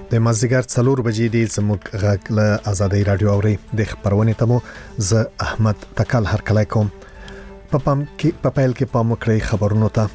د مازیګر 4 بجې دی زموږ غږ له آزادۍ رادیو اوري د خبرونه تمو ز احمد تکل هر کله کوم په پیل کې پام وکړئ خبرونو ته.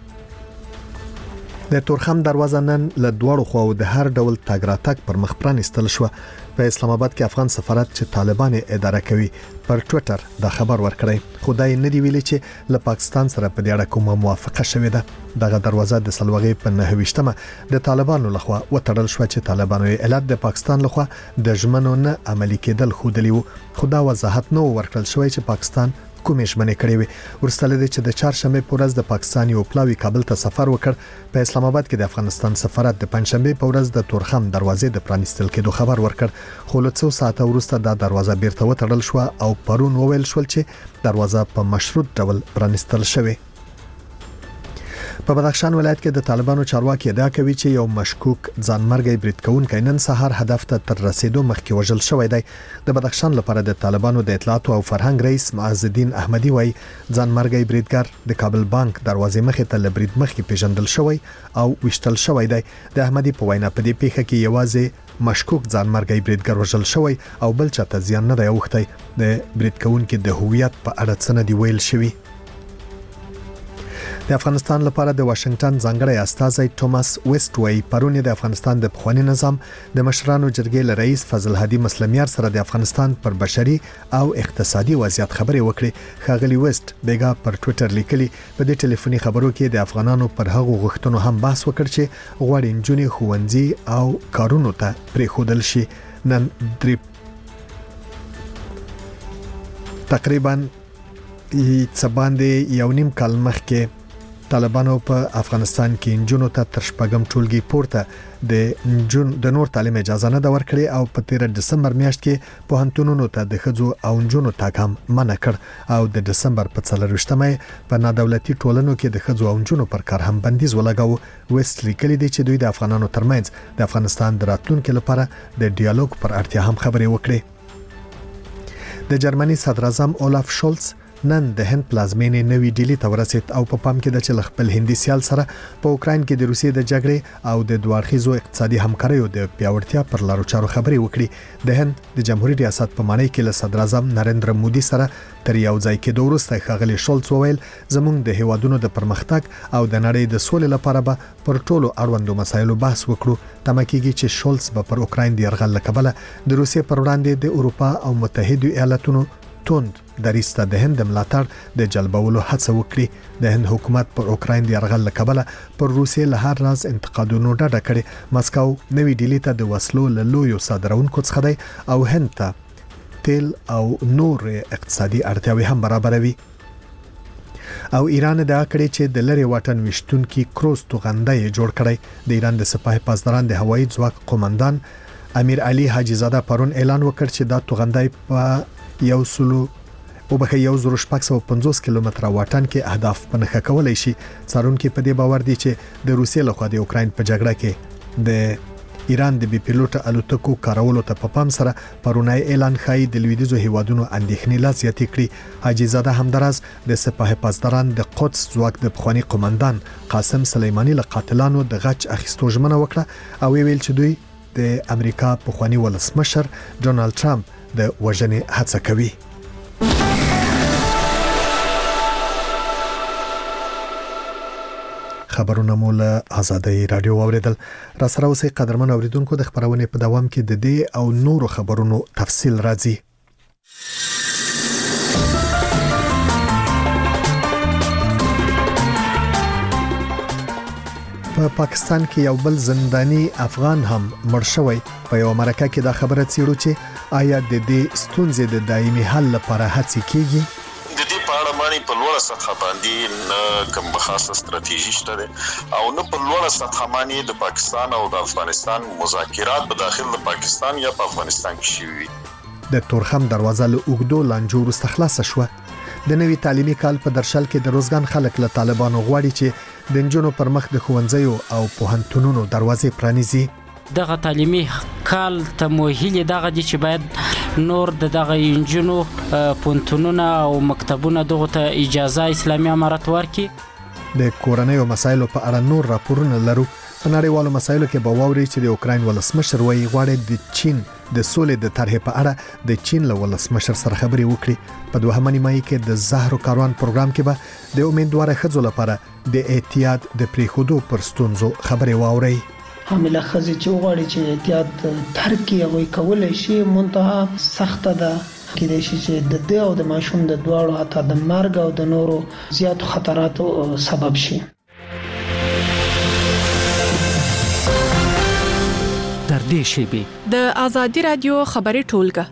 د تورخم دروازه نن له دوړو خو د هر ډول تاګ راتګ پر مخ پرانستل شو. په اسلام آباد کې افغان سفارت چې طالبان اداره کوي پر ټوئیټر دا خبر ورکړی. خدای نه دی ویلي چې له پاکستان سره په دې اړه کومه موافقه شوې ده. دغه دروازه د سلوغې په 9مه د طالبانو لخوا وتړل شو چې طالبانو علت د پاکستان لخوا د ژمنو نه عملي کېدل خو دلی وو. خدا وضاحت نو ورکړل شوی چې پاکستان کومې ژمنې کړې وي. ورسته د چې د چهارشنبه په ورځ د پاکستان یو پلاوی کابل ته سفر وکړ. په اسلام آباد کې د افغانستان سفارت د پنځشنبه په ورځ د تورخم دروازې د پرانستل کېدو خبر ورکړ. خو له څو ساعته وروسته دا دروازه بیرته وتړل شو او پرون وویل شول چې دروازه په مشروط ډول پرانستل شوې. په بدخشان ولایت کې د طالبانو چارواکي ادعا کوي چې یو مشکوک ځانمرګي برید کوونکی نن سهار هدف ته تر رسیدو مخکې وژل شوی دی. د بدخشان لپاره د طالبانو د اطلاعات او فرهنګ رئیس معز الدین احمدی وایي ځانمرګي بریدګر د کابل بانک دروازې مخې ته لبرید مخکې پیژندل شوی او وشتل شوی دی. د احمدی په وینا په دې پیښه کې یوازې مشکوک ځانمرګي بریدګر وژل شوی او بل چاته زیان نه دی اوښتی. د برید کوونکي د هویت په اړه څه نه دی ویل شوی. د افغانستان لپاره د واشنگټن ځانګړی استازی توماس ویسټ وی پرون د افغانستان د پخوانی نظام د مشرانو جرګې له رئیس فضل هادي مسلمیار سره د افغانستان پر بشري او اقتصادي وضعیت خبرې وکړي. ښاغلي ویسټ بیګا پر ټوئیټر لیکلي په دې ټلیفوني خبرو کې د افغانانو پر هغو غوښتنو هم بحث وکړ چې غواړي نجونې ښوونځي او کارونو ته پریښودل شي. نن تقریبا باندې یو نیم کال مخکې طالبانو په افغانستان کې نجونو ته تر شپږم ټولګي پورته د نور تعلیم اجازه نه ورکړي او په 13 دسمبر میاشت کې پوهنتونونو ته د ښځو او نجونو تګ هم منع کړ او د دسمبر په 24مه په نادولتي ټولنو کې د ښځو او نجونو پر کار هم بندیز ولګاو. ویسټ لیکلي دی چې دوی د افغانانو ترمنځ د افغانستان د راتلونکو لپاره د ډیالوګ پر اړتیا هم خبرې وکړي. د جرمني صدر اعظم اولاف شولز نن د هند پلازمینې نوې ډیلی ته ورسید او په پام کې د چل خپل هندي سیال سره په اوکراین کې د روسیې د جګړې او د دوارخیزو اقتصادي همکاریو د پیاوړتیا پر لارو چارو خبرې وکړي. د هند د جمهوریت ریاست په معنی کې له صدر اعظم نریندر مودي سره تر یو ځای کې وروسته ښاغلي شولز وویل زموږ د هیوادونو د پرمختګ او د نړۍ د سولې لپاره به پر ټولو اړوندو مسایلو بحث وکړو. تمه کېږي چې شولز به پر اوکراین د یرغل له کبله د روسیې پر وړاندې د اروپا او متحده ایالاتونو توند دریسته د هند ملاتړ د جلبولو هڅه وکړي. د هند حکومت پر اوکراین د یرغل له کبله پر روسیې له هر راز انتقادونو ډډه کړې. مسکو نوې ډیلی ته د وسلو له لویو صادرونکو څخه دی او هند ته تیل او نور اقتصادي اړتیاوې هم برابروي. او ایران دا کړی چې د لری واټن وشتونکي کروز توغنده جوړ کړی. د ایران د سپاه پاسداران د هوایي ځواک قومندان امیر علي حاجی زاده پرون اعلان وکړ چې دا توغنده په 1,650 کیلومتره واټن کې اهداف پنځه کولای شي. څارونکو په دې باور دي چې د روسیې لخوا د اوکراین په جګړه کې د ایران د بي پیلوټ الوتکو کارولو ته په پام سره پرونای اعلان خای د لویدیزو هیوادونو اندېښنې لا زیاتې کړي. حاجی زاده همدراز د سپاه پاسداران د قدس ځواک د پخوانی قومندان قاسم سلیمانی له قاتلانو د غچ اخیستو ژمنه وکړه او ویل چې دوی د امریکا پخوانی ولسمشر ډونالد ټرمپ د وژنې هڅه کوي. خبرونه مول آزادۍ رادیو اوریدل. را سره اوسې قدرمن اوریدونکو د خبرونه په دوام کې د دې او نورو خبرونو تفصیل راځي. په پاکستان کې یو بل زنداني افغان هم مړ شوی. په یو مرکه کې دا خبره څیړو چې آیا د دې ستونزې د دایمي حل لپاره هڅې کیږي. د دې په اړه باندې په لوړه سطح باندې نه کوم خاصه ستراتیژي شته او نه په لوړه سطح باندې د پاکستان او د افغانستان مذاکرات په داخل د پاکستان یا په افغانستان کې شوي. د تورخم دروازه له اوګدو لانجو وروسته خلاصه شوه. د نوي تعلیمي کال په درشل کې د روزګان خلک له طالبانو غواړي چې د نجونو پر مخ د ښوونځیو او پوهنتونونو دروازې پرانیزي. دغه تعلیمي کال ته موهیل دغه دي چې باید نور دغه نجونو پوهنتونونه او مکتبونه دغه ته اجازه اسلامي امارت ورکړي. د کورنۍ او مسایلو په اړه نور راپورونه لرو. په نړیوالو مسایلو کې به واوري چې د اوکراین ولسمشر وایي غواړي د چین د سولې د طرحې په اړه د چین له ولسمشر سره خبرې وکړي. په دوهمه نیمایي کې د زهرو کاروان پروګرام کې به د امیدوار ښځو لپاره د احتیاط د پریښودو پر ستونزو خبرې واوري. حامله ښځې چې غواړي چې احتیاط ترکي او کولای شي منتها سخت ده کېدای شي چې د دې او د ماشوم د دواړو حتی د مرګ او د نورو زیاتو خطراتو سبب شي. در دې شیبي د ازادي رادیو خبري ټولګه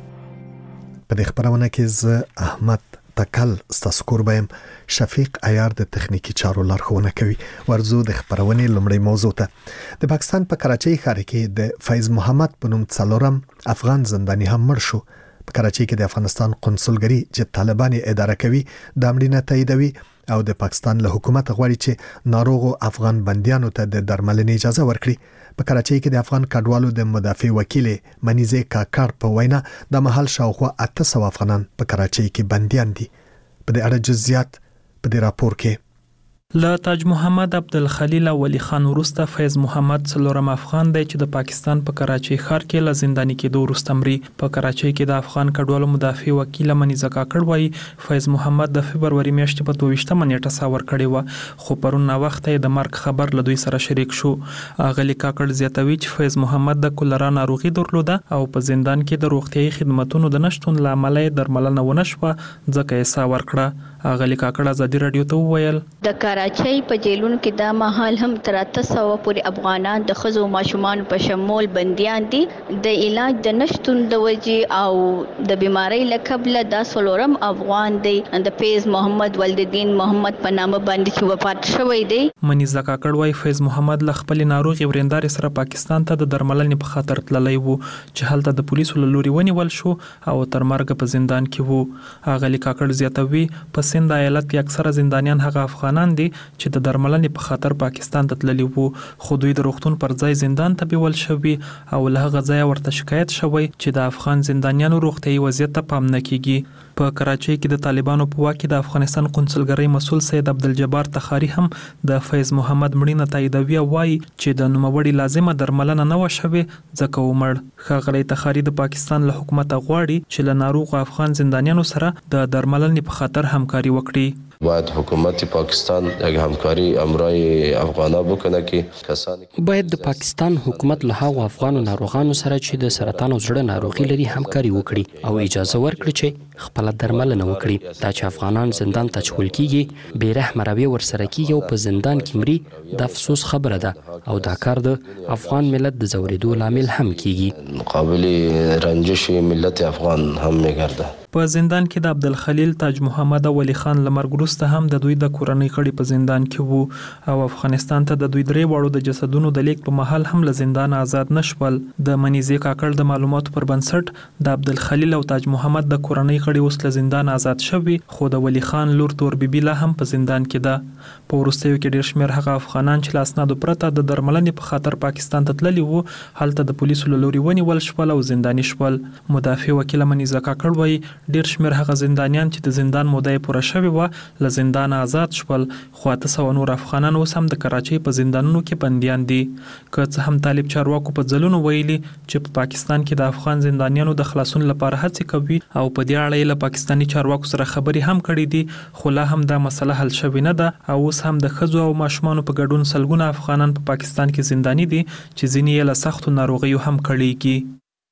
په دې خبرونه کې ز احمد تکل ستاسو کوربم شفیق عیار د تخنیکی چارو لارښوونه کوي. ورزو د خبرونې لومړی موضوع ته د پاکستان په کراچۍ ښار کې د فیض محمد په نوم څلورم افغان زنداني هم مړ شو. په کراچۍ کې د افغانستان قونسلګري چې طالبان اداره کوي د امرینه تاییدوي او د پاکستان له حکومت غواړي چې ناروغو افغان بنديانو ته د درملنې اجازه ورکړي. په کراچۍ کې د افغان کډوالو د مدافع وکیل منیزه کاکړ په وینا د محل شاوخوا 800 افغانان په کراچۍ کې بنديان دي. په دې اړه جزئیات په دې راپور کې له تاج محمد عبدالخلیل او ولی خان ورسته فیض محمد څلورم افغان دی چې د پاکستان په کراچۍ ښار کې له زنداني کېدو وروسته مري. په کراچۍ کې د افغان کډوالو مدافع وکیل منیزه کاکړ وایي فیض محمد د فبرवरी میاشتې په 22مه نیټه ساور کړی و خو پرون وخت د مرګ خبر له دوی سره شریک شو. اغلی کاکړ زیاتوي چې فیض محمد د کولرا ناروغي درلوده او په زندان کې د روغتيایي خدماتو د نشټون لامل درملنه ونشوه ځکه یې ساور کړه. اغلی کاکړ ازادي رادیو ته وویل د کراچۍ په جیلونو کې دا مهال هم تر 800 پورې افغانان د خزو ماشومان په شمول بنديان دي. د علاج د نشټون د وجې او د بیماری لکبله دا څلورم افغان دی د فیض محمد ولددین محمد په نامه باندې چې وفات شوی دی. منیزه کاکړ وايي فیض محمد له خپل ناروغي وریندار سره پاکستان ته د درملنې په خاطر تللی وو چې هلته د پولیسو له لوري ونیول شو او تر مرګ په زندان کې وو. اغلی کاکړ زیاتوي په سند ایالت کې اکثره زندانیان هغه افغانان دي چې د درملنې په خاطر پاکستان ته تللی وو خو دوی د روغتون پر ځای زندان ته بیول شوی او له هغه ځای ورته شکایت شوی چې د افغان زندانیانو روغتيایي وضعیت ته پام نه کیږي. په کراچۍ کې د طالبانو په واک کې د افغانستان قونسلګرۍ مسؤل سید عبدالجبار تخاری هم د فیض محمد مړینه تاییدوي او وايي چې د نوموړي لازمه درملنه نه و شوې ځکه ومړ. ښاغلی تخاری د پاکستان له حکومت غواړي چې له ناروغ افغان زندانیانو سره د درملنې په خاطر همکاري وکړي. باید حکومت پاکستان یک همکاری امرای افغانا بکنه که کسانی باید د پاکستان حکومت له هغو افغانو ناروغانو سره چې د سرطان او زړه ناروغي لري همکاري وکړي او اجازه ورکړي چې خپل درملنه وکړي. دا چې افغانان زندان ته چول کیږي بې رحمه رویه ورسره کیږي او په زندان کې مري د افسوس خبره ده او دا کار د افغان ملت د زوریدو لامل هم کیږي. مقابل رنجش ملت افغان هم میگرده. په زندان کې د عبدالخلیل تاج محمد او ولی خان لمرګ وروسته هم د دوی د کورنۍ غړي په زندان کې وو او افغانستان ته د دوی درې واړو د جسدونو د لیک په محل هم له زندان آزاد نشول. د منیزه کاکړ د معلوماتو پر بنسټ د عبدالخلیل او تاج محمد د کورنۍ غړي اوس له زندان آزاد شوي خو د ولی خان لور تور بیبي لا هم په زندان کې ده. په وروستیو کې ډیر شمېر هغه افغانان چې له اسنادو پرته د درملنې په خاطر پاکستان ته تللي وو هلته د پولیسو له لوري ونیول شول او زنداني شول. مدافع وکیل منیزه کاکړ وایي ډیر شمېر هغه زندانیان چې د زندان موده پوره شوې و له زندان آزاد شول خو 800 نور افغانان اوس هم د کراچۍ په زندانونو کې بنديان دي. که څه هم طالب چارواکو په ځلونو ویلي چې په پاکستان کې د افغان زندانیانو د خلاصون لپاره هڅې کوي او په دې اړه له پاکستاني چارواکو سره خبرې هم کړې دي خو لا هم دا مسله حل شوې نه ده او اوس هم د ښځو او ماشومانو په ګډون سلګونه افغانان په پاکستان کې زنداني دي چې ځینې یې له سختو ناروغیو هم کړېږي.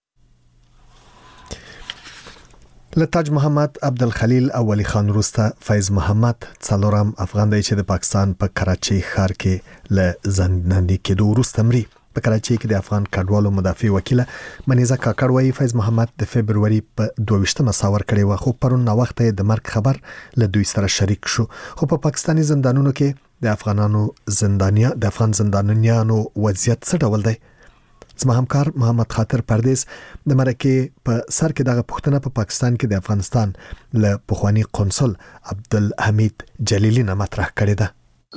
له تاج محمد عبدالخلیل او ولی خان وروسته فیض محمد څلورم افغان دی چې د پاکستان په کراچۍ ښار کې له زنداني کېدو وروسته مري. په کراچۍ کې د افغان کډوالو مدافع وکیل منیزه کاکړ وايي فیض محمد د فبرवरी په 22مه ساور کړی و خو پرون وخت د مرګ خبر له دوی سره شریک شو. خو په پاکستاني زندانونو کې د افغان زندانیانو وضعیت څه ډول دی؟ زما همکار محمد خاطر پردیس د مرکې په سر کې دغه پوښتنه په پاکستان کې د افغانستان له پخوانی قونسل عبدالحمید جلیلی نه مطرح کړې ده. دلته موږ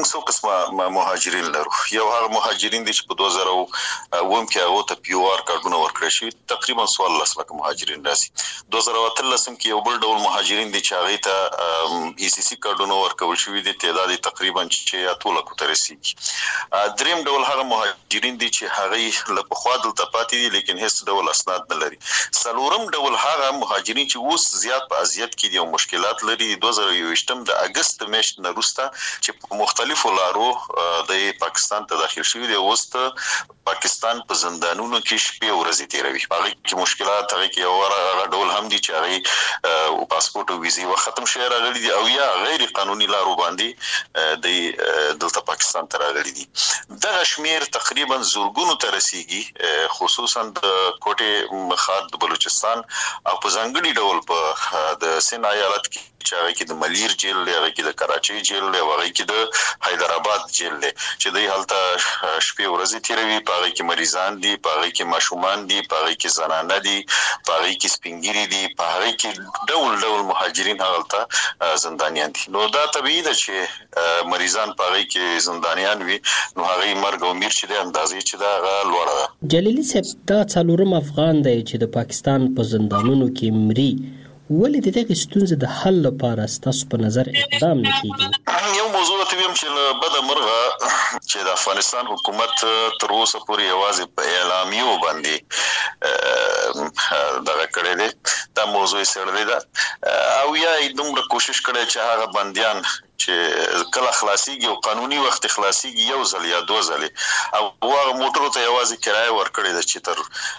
موږ څو قسمه مهاجرین لرو. یو هغه مهاجرین دي چې په 2009 کې هغه ته پی او آر کارډونه ورکړل شي، تقریبا 14 لک مهاجرین راځي. 2013 کې یو بل ډول مهاجرین دي چې هغه ته ای سی سی کارډونه ورکول شوی دي، تعداد تقریبا 8 لک ته رسیدي. دریم ډول هغه مهاجرین دي چې هغه له پخوا دلته پاتې دي لیکن هیڅ ډول اسناد نه لري. څلورم ډول هغه مهاجرین چې اوس زیات په اذیت کې دي او مشکلات لري. 2021 د اگست میاشتې نه وروسته چې په مختلفو لارو د پاکستان ته داخل شوي دي، اوس ته پاکستان په زندانونو کې شپې ورځې تیروي. هغه کې مشکلات هغه کې هغه ډول هم دي چې هغه پاسپورت او ویزې وختم شوی راغلي دي او یا غیر قانوني لارو باندې د دلته پاکستان ته راغلي دي. دغه شمیر تقریبا زورګونو ته رسیږي، خصوصا د کوټې مخاط د بلوچستان او په ځانګړي ډول په د سند ایالت کې چې هغه کې د ملیر جیل دی، هغه کې د کراچۍ جیل دی، هغه کې د حیدرآباد جیل دی چې دوی هلته شپې ورځې تیروي. په هغه کې مریضان دي، په هغه کې ماشومان دي، په هغه کې زنانه دي، په هغه کې سپینګیري دي، په هغه کې ډول مهاجرین هلته زندانیان دي. نو دا طبیعي ده چې مریضان په هغه کې زندانیان وي، نو هغه مرګ او میر چې د اندازې چې دا هغه لوړه ده. جلیلي صاحب، دا څلورم افغان دی چې د پاکستان په زندانونو کې مري، ولې د دغه ستونزې د حل لپاره ستاسو په نظر اقدام نه کیږي؟ یو موضوع ته ویم چې له بده مرغه چې د افغانستان حکومت تر اوسه پورې یوازې په اعلامیو باندې دغه کړی دی، دا موضوع یې څېړلې ده او یا یې دومره کوشش کړی چې هغه بندیان چې کله خلاصيږي او قانوني وخت خلاصيږي یو ځل یا دوه ځلې او هغه موټرو ته یوازې کرایه ورکړي ده چې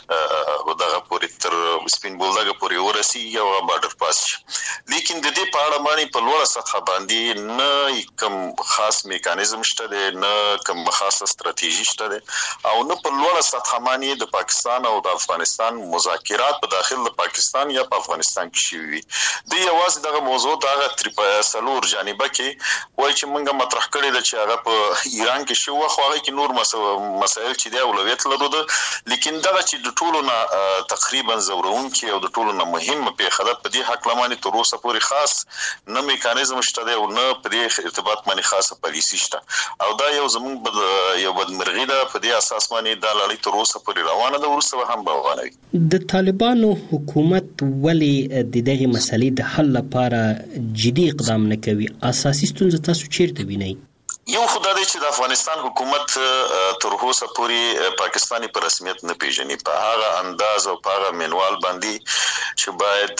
تر دغه پورې تر سپین بولدګه پورې ورسیږي او بارډر پاس شي. لیکن د دې په اړه باندې په لوړه سطح باندې نه کوم خاص میکانیزم شته دی، نه کوم خاصه ستراتیژي شته دی او نه په لوړه سطح باندې د پاکستان او د افغانستان مذاکرات په داخل د پاکستان یا په افغانستان کې شوي وي. د یوازې دغه موضوع دغه څلور جانبه کې وای چې موږ مطرح کړی د چې هغه په ایران کې شو خو هغه کې نور مسایل چې دی اولویت لرو ده، لیکن دا چې د ټولو نه تقریبا زورونکي او د ټولو نه مهمه پیښه ده. په دې حق لمانه تر اوسه پورې خاص نه میکانیزم شته دی او نه په دې ارتباط باندې خاصه پالیسی شته او دا یو زموږ یو بدمرغي ده. په دې اساس باندې دا لړۍ تر اوسه پورې روانه ده، ورسره هم روانه وي. د طالبانو حکومت ولی د دغه مسلې د حل لپاره جدي اقدام نه کوي؟ اساسي ستونزه تاسو چیرته وینئ؟ یو خدای دی چې د افغانستان حکومت تر اوسه پورې پاکستاني په رسمیت نه پیژني په هغه انداز او په هغه منوال باندې چې باید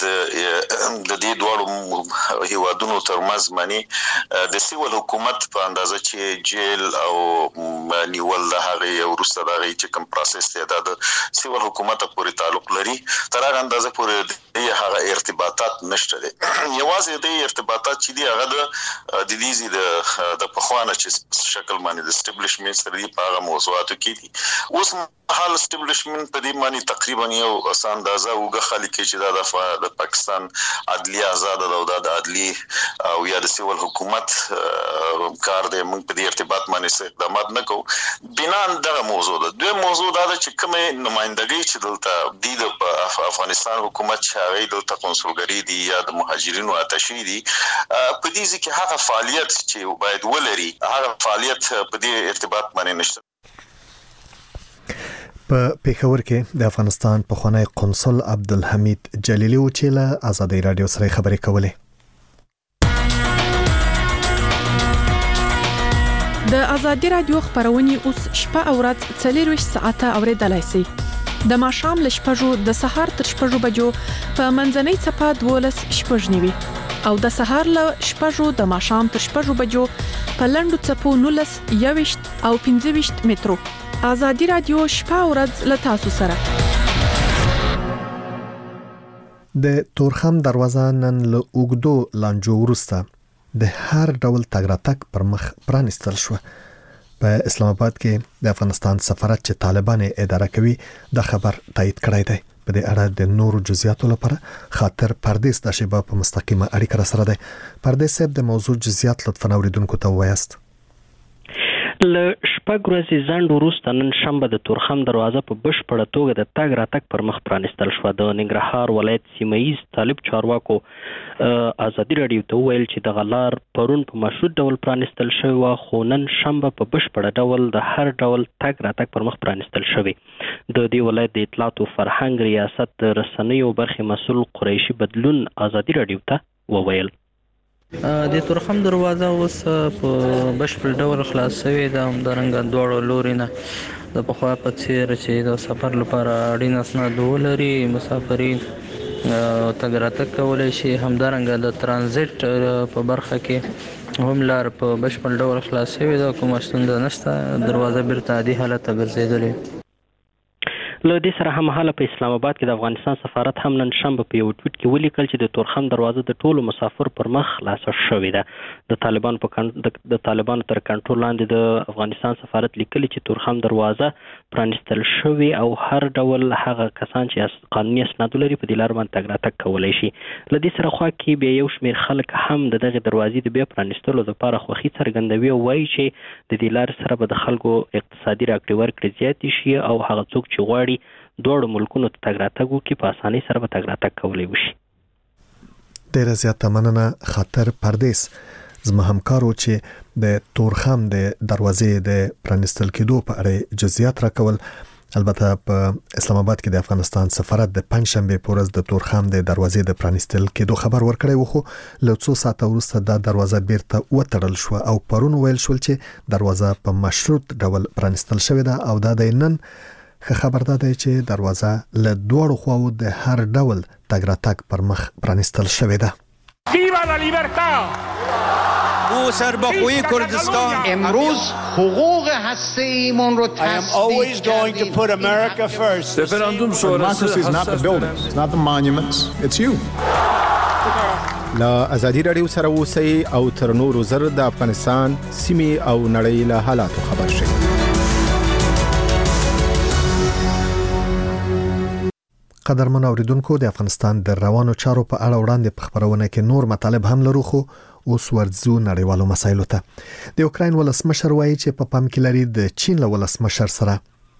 د دې دوړو هیوادونو ترمنځ باندې د سیول حکومت په اندازه چې جیل او نیول د هغه ورسته د چې کوم پروسس دی د سیول حکومت پورې تعلق لري، تر هغه اندازه پورې هغه ارتباطات نشته دي. یوازې د ارتباطات چې دی هغه د دې د پخوانه چې شکل باندې د اسټابلیشمنت سره دی په هغه موضوعاتو کې دي. اوس حال اسټابلیشمنت په دې باندې تقریبا یو اندازه وګه خالي کې چې د پاکستان عدلیه آزاد ده او د عدلی او یا د سیول حکومت کار دی. موږ په دې ارتباط باندې اقدامات نه کوو. بنا دغه موضوع ده. دوی موضوع دا ده چې کومه نمائندګي چې دلته د افغانستان حکومت شاوی دلته کنسولګری دي یا د مهاجرینو اتشي دي، په دې ځکه هغه فعالیت چې باید ولري هغه فعالیت په دې ارتباط باندې نشته. په پیښور کې د افغانستان پخوانی قونسل عبدالحمید جلیلی و چې له آزادۍ رادیو سره خبرې کولې. د آزادۍ رادیو خبرونه اوس شپه او ورځ 24 ساعته اوریدلای شئ. د ماښام ل 6 د سهار تر 6 بجو په منځنۍ صفه 12 شپږنیوي او د سهار ل 6 د ماښام تر 6 بجو په لندو صفو 19 21 او 25 مترو. آزادۍ رادیو شپه او ورځ له تاسو سره. د تورخم دروازه نن له اوګدو لانجو وروسته د هر ډول تګ راتګ پر مخ پرانستل شو. په اسلام آباد کې د افغانستان سفارت چې طالبان اداره کوي د خبر تایید کړی دی. په دې اړه د نورو جزئیاتو لپاره خاطر پردیس د شیبه په مستقیمه اړیکه سره دی. پردیس صاحب د موضوع جزئیات لطفا اوریدونکو ته وایاست. له شپږ ورځې ځنډ وروسته نن شنبه د تورخم دروازه په بشپړه توګه د تګ راتګ پر مخ پرانیستل شوه. د ننګرهار ولایت سیمه ییز طالب چارواکو ازادي راډیو ته وویل چې دغه لار پرون په مشروط ډول پرانیستل شوې وه، خو نن شنبه په بشپړه ډول د هر ډول تګ راتګ پر مخ پرانیستل شوې. د دې ولایت د اطلاعات او فرهنګ ریاست د رسنیو برخې مسؤل قریشي بدلون ازادي راډیو ته وویل. د تورخم دروازه اوس په بشپړ ډول خلاص شوې ده، همدارنګه دواړو لوري نه د پخوا په څېر چې د سفر لپاره اړین اسناد ولري مسافرین تګ راتګ کولی شي. همدارنګه د ترانزیت په برخه کې هم لار په بشپړ ډول خلاص شوې ده، کومه ستونزه نشته، دروازه بیرته عادي حالت ته ګرځېدلې. له دې سره هممهاله په اسلام آباد کې د افغانستان سفارت هم نن شنبه په یو ټویټ کې ولیکل چې د تورخم دروازه د ټولو مسافر پر مخ خلاصه شوې ده. د طالبانو تر کنټرول لاندې د افغانستان سفارت لیکلي چې تورخم دروازه پرانیستل شوې او هر ډول هغه کسان چې قانوني اسناد لري په دې لار باندې تګ راتګ کولی شي. له دې سره خوا کې بیا یو شمېر خلک هم د دغې دروازې د بیا پرانیستلو لپاره خوښي څرګندوي او وایي چې د دې لارې سره به د خلکو اقتصادي راکړې ورکړې زیاتې شي او هغه څوک چې غواړي دوړو ملکونو ته تګ راتګ وکړي په اسانۍ سره به تګ راتګ کولی وشي. ډېره زیاته مننه خاطر پردیس. زما همکارو چې د تورخم د دروازې د پرانیستل کېدو په اړه جزئیات راکول. البته په اسلام آباد کې د افغانستان سفارت د پنځشنبه په ورځ د تورخم د دروازې د پرانیستل کېدو خبر ورکړی و، خو له څو ساعته وروسته دا دروازه بیرته وتړل شو او پرون ویل شول چې دروازه په مشروط ډول پرانیستل شوې ده او دا د نن خبر ده چې دروازه له دوړو خواو د هر ډول تګ راتګ پر مخ پرانیستل شوې ده. ویوا لا لیبرتا! او سربخوی کردستان امروز حقوق هسته‌ایمون رو always going to put America first. Referendum sonrası is not the buildings, it's not the monuments, it's you. لا ازادي راډیو سره اوسئ او تر نورو زر د افغانستان سیمې او نړۍ له حالاتو خبر شئ. قدرمن اوریدونکو، د افغانستان د روانو چارو په اړه وړاندې په خبرونه کې نور مطالب هم لرو، خو اوس ورځو نړیوالو مسایلو ته. د اوکراین ولسمشر وایي چې په پام کې لري د چین له ولسمشر سره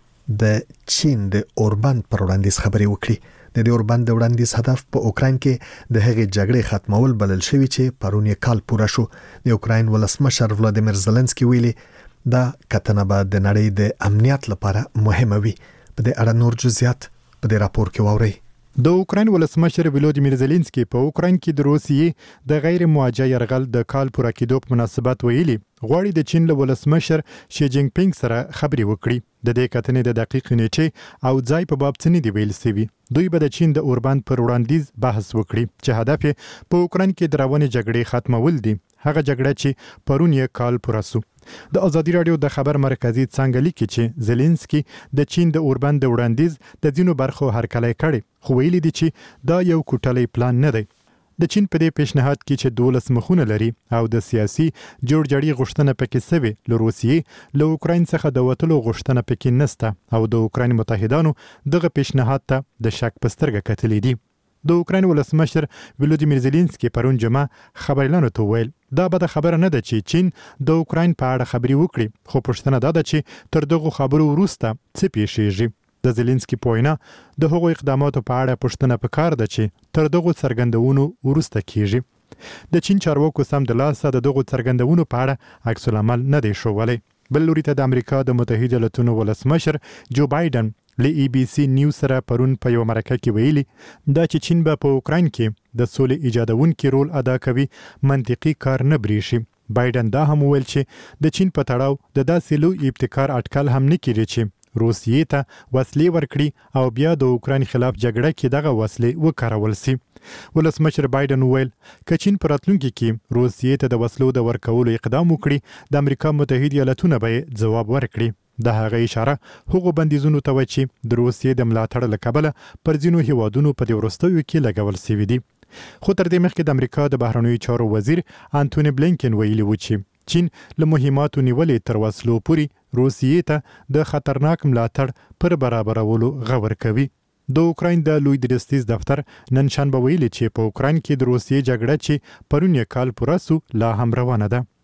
د چین د اوربند پر وړاندیز خبرې وکړي. د دې اوربند د وړاندیز هدف په اوکراین کې د هغې جګړې ختمول بلل شوی چې پرون یې کال پوره شو. د اوکراین ولسمشر ولادیمیر زيلنسکي ویلي دا کتنه به د نړۍ د امنیت لپاره مهمه وي. په دې اړه نور جزئیات په دې راپور کې واورئ. د اوکراین ولسمشر ولادیمیر زيلنسکي په اوکراین کې د روسیې د غیر مواجه يرغل د کال پوره کېدو په مناسبت ویلي غواړي د چین له ولسمشر شي جینګ پینګ سره خبرې وکړي. د دې کتنې د دقیق نیټه او ځای په باب څه نه دی ویل سوي. دوی به د چین د اوربند پر وړاندیز بحث وکړي چې هدف یې په اوکراین کې د روانې جګړې ختمول دي، هغه جګړه چې پرون یې کال پوره شو. د ازادي راډیو د خبر مرکزی څنګه لیکي چې زيلنسکي د چین د اوربند د وړاندیز د ځینو برخو هرکلی کړي، خو ویلي دي چې دا یو کوټلی پلان نه دی. د چین په دې پیشنهاد کې چې 12 مخونه لري او د سیاسي جوړجاړي غوښتنه پکې سوي، له روسیې له اوکراین څخه د وټلو غوښتنه پکې نشته او د اوکراین متحدانو دغه پیشنهاد ته د شک پسترګه کتلې دي. د اوکراین ولسمشر ولادیمیر زيلنسکي پرون جمعه خبريالانو ته ویل دا به خبره نه ده چې چین د اوکراین په اړه خبري وکړي، خو پوښتنه ده چې تر دغه خبرو وروسته څه پیښیږي. د زيلنسکي په وینا د هغو اقداماتو په اړه پوښتنه پکار ده چې تر دغه څرګندونو وروسته کیږي. د چین چارواکو سم د لاسه د دغه څرګندونو په اړه عکس العمل نه دی ښوولی. بل لوري ته د امریکا د متحده ایالاتونو ولسمشر جو بایدن له ABC نیوز سره پرون په یو مرکه کې ویلي دا چې چین به په اوکراین کې د سولې ایجادونکي رول ادا کوي منطقي کار نه بریشي. بایدن دا هم ویل چې د چین په تړاو د داسې لوی ابتکار اټکل هم نه کیږي چې روسیې ته وسلې ورکړي او بیا د اوکراین خلاف جګړه کې دغه وسلې وکارول شي. ولسمشر بایدن ویل که چین په راتلونکي کې روسیې ته د وسلو د ورکولو اقدام وکړي د امریکا متحده ایالاتونه به ځواب ورکړي. د هغه اشاره هغو بندیزونو ته و چې د روسیې د ملاتړ له کبله پر ځینو هیوادونو په دې وروستیو کې لګول شوي دي. خو تر دې مخکې د امریکا د بهرنیو چارو وزیر انټونی بلینکن ویلي و چې چین له مهماتو نیولې تر وسلو پورې روسیې ته د خطرناک ملاتړ پر برابرولو غور کوي. د اوکراین د لوی درستیز دفتر نن شنبه ویلي چې په اوکراین کې د روسیې جګړه چې پرون یې کال پوره سو لا هم روانه ده.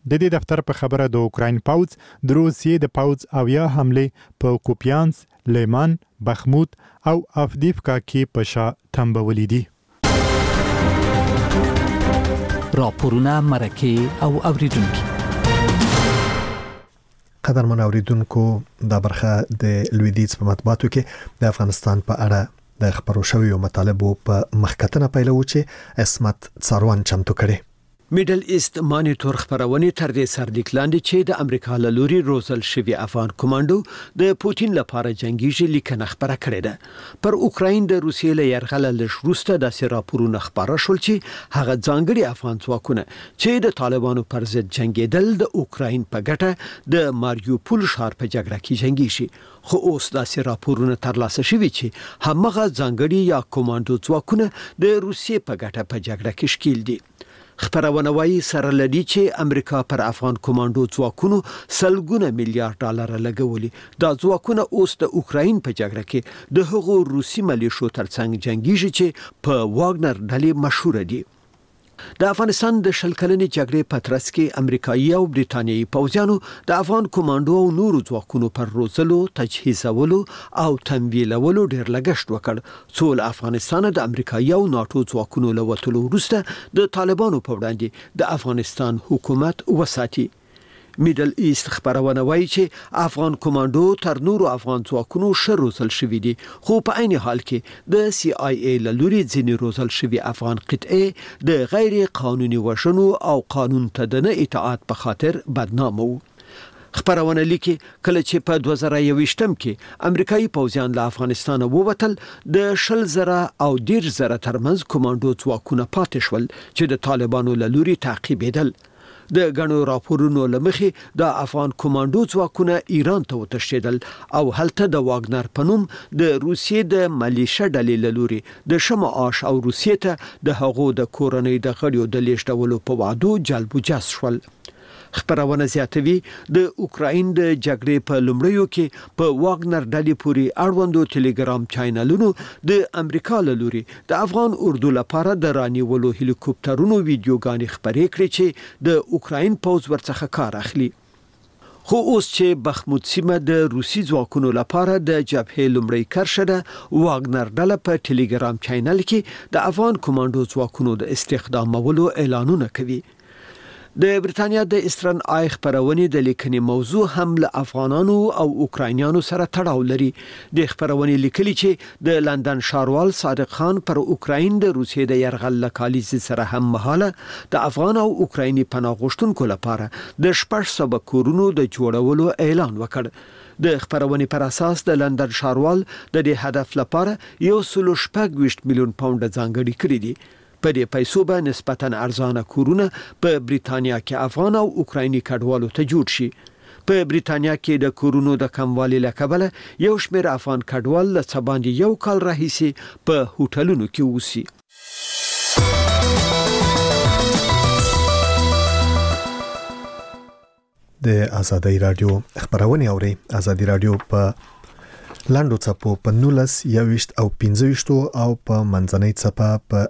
د دې دفتر په خبره د اوکراین پوځ د روسیې د پوځ اویا حمله په کوپیانس، لیمان، بخموت او افدیفکا کې په شا تنبولې دي. راپورونه مرکه او اوریدونکو قدرمن اوریدونکو دا برخه د لویدیځ په مطبوعاتو کې د افغانستان په اړه د خبرو شویو مطالبو په مخکتنه پیلو چې اسمت څاروان چمتو کړي. میډل ایست مانیټور خبرونه تر دې سرلیک لاندې چې د امریکا له لوري روزل شوی افغان کمانډو د پوتین لپاره جنگي لیکنه خبره کړې ده. پر اوکراین د روسیې له یرغل لشروسته د راپورونو خبره شول چې هغه ځانګړي افغان ځواکونه چې د طالبانو پر ضد جنگیدل د اوکراین په ګټه د ماریوپول ښار په جګړه کې جنگي شي. خو اوس د راپورونو ترلاسه شوي چې همغه ځانګړي یا کمانډو ځواکونه د روسیې په ګټه په جګړه کې شکیل دي. خبرونه وايي سره لدی چې امریکا پر افغان کمانډو ځواکونو سلګونه میلیارډ ډالر لګولي. دا ځواکونه اوس د اوکراین په جګړه کې د هغو روسي ملیشو ترڅنګ جنگیږي چې په واګنر ډلې مشهور دي. د افغانستان د شلکلنې جګړې په ترڅ کې امریکایي او بریتانیایي پوځیانو د افغان کمانډو او نورو ځواکونو پر روزلو، تجهیزولو او تمویلولو ډېر لګښت وکړ. څو له افغانستان د امریکایي او ناتو ځواکونو له وتلو وروسته د طالبانو په وړاندې د افغانستان حکومت وساتي. میډل ایست خبرونه وايي چې افغان کمانډو تر نورو افغان ځواکونو ښه روزل شوي دي، خو په عین حال کې د سی آی ای له لوري ځینې روزل شوي افغان قطعې د غیر قانوني وژنو او قانون ته د نه اطاعت په خاطر بدنامه وو. خبرونه لیکي کله چې په 2021 کې امریکایي پوځیان له افغانستان ووتل د 10,000 او 10,000 ترمنځ کمانډو ځواکونه پاتې شول چې د طالبانو له لوري تعقیبېدل. د غنو راپورونو لمخې د افغان کمانډو ځواکونه ایران ته وتښتېدل او هلته د واګنر په نوم د روسیې د ملیشه ډلې له لوري د شمعاش او روسیې ته د هغو د کورنۍ د غړیو د لیږدولو په وعدو جلب و جذب شول. خبرونه زیاتوي د اوکراین د جګړې په لومړیو کې په واګنر ډلې پورې اړوندو ټلګرام چینلونو د امریکا له لوري د افغان اردو لپاره د رانیولو هلیکوپټرونو ویډیوګانې خبرې کړې چې د اوکراین پوځ ورڅخه کار اخلي. خو اوس چې بخموت سیمه د روسي ځواکونو لپاره د جبهې لومړی کرښه ده، واګنر ډله په ټلګرام چینل کې د افغان کمانډو ځواکونو د استخدامولو اعلانونه کوي. د بریتانیا د استرن آی خبرونه د لیکنې موضوع هم له افغانانو او اوکراینیانو سره تړاو لري. د خبرونه لیکلي چې د لندن ښاروال صادق خان پر اوکراین د روسیې د یرغل لکالیز سره هم مهاله د افغان او اوکرایني پناه غوښتونکو لپاره د 600 کورونو د جوړولو اعلان وکړ. د خبرونه پر اساس د لندن ښاروال د دې هدف لپاره 1.6 میلیون پاونډ ځانګړي کړی دي. په دې پیسو به نسبتاً ارزانه کورونه په بریتانیا کې افغان او اوکرایني کډوالو ته جوړ شي. په بریتانیا کې د کورونو د کموالي له کبله یو شمېر افغان کډوال له څه باندې یو کال راهیسې په هوټلونو کې اوسي. د آزادۍ رادیو خبرونه اوري. آزادۍ رادیو په لاندو څپو په 19 21 او 25 او په منځنۍ څپه په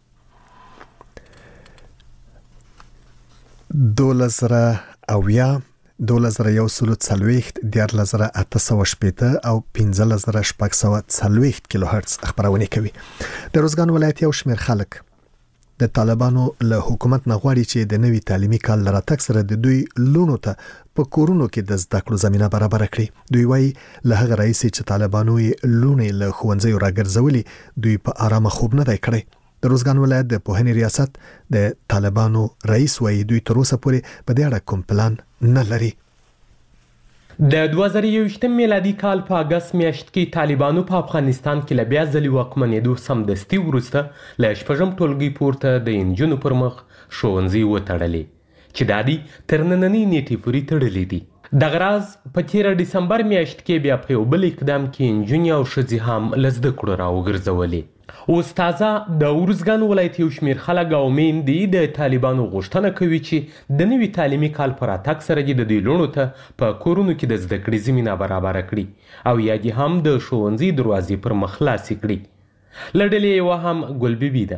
2000 اویا 2140 10880 او 15640 کیلو هرتز خبرونه کوي. د روزګان ولایت یو شمېر خلک د طالبانو له حکومت نه غواړي چې د نوي تعلیمي کال لراتګ سره د دوی لونو ته په کورونو کې د زده کړو زمينه برابر کړي. دوی وايي له هغه رئیس چې طالبانو یې لونې له ښوونځیو راګرځولي دوی په آرامه خوب نه دی کړی. د روزګان ولایت د پوهنې ریاست د طالبانو رئیس وايي دوی تر اوسه پورې په دې اړه کوم پلان نه لري. د 2021 میلادي کال په اگست میاشت کې طالبانو په افغانستان کې له بیا ځلې واکمنېدو سمدستي وروسته له شپږم ټولګي پورته د انجونو پر مخ ښوونځي وتړلې چې دا دي تر نننۍ نیټې پورې تړلې دي. دغه راز په 13 ډسمبر میاشت کې بیا په یو بل اقدام کې انجونې او ښځې هم له زده کړو راوګرځولې. اوس تازه د ارزګان ولایت یو شمېر خلک او میندې د طالبانو غوښتنه کوي چې د نوي تعلیمي کال پر راتګ سره د دوی لونو ته په کورونو کې د زده کړې زمینه برابره کړي او یا دې هم د ښوونځي دروازې پر مخ خلاصې کړي. له ډلې یوه هم ګل بیبي ده.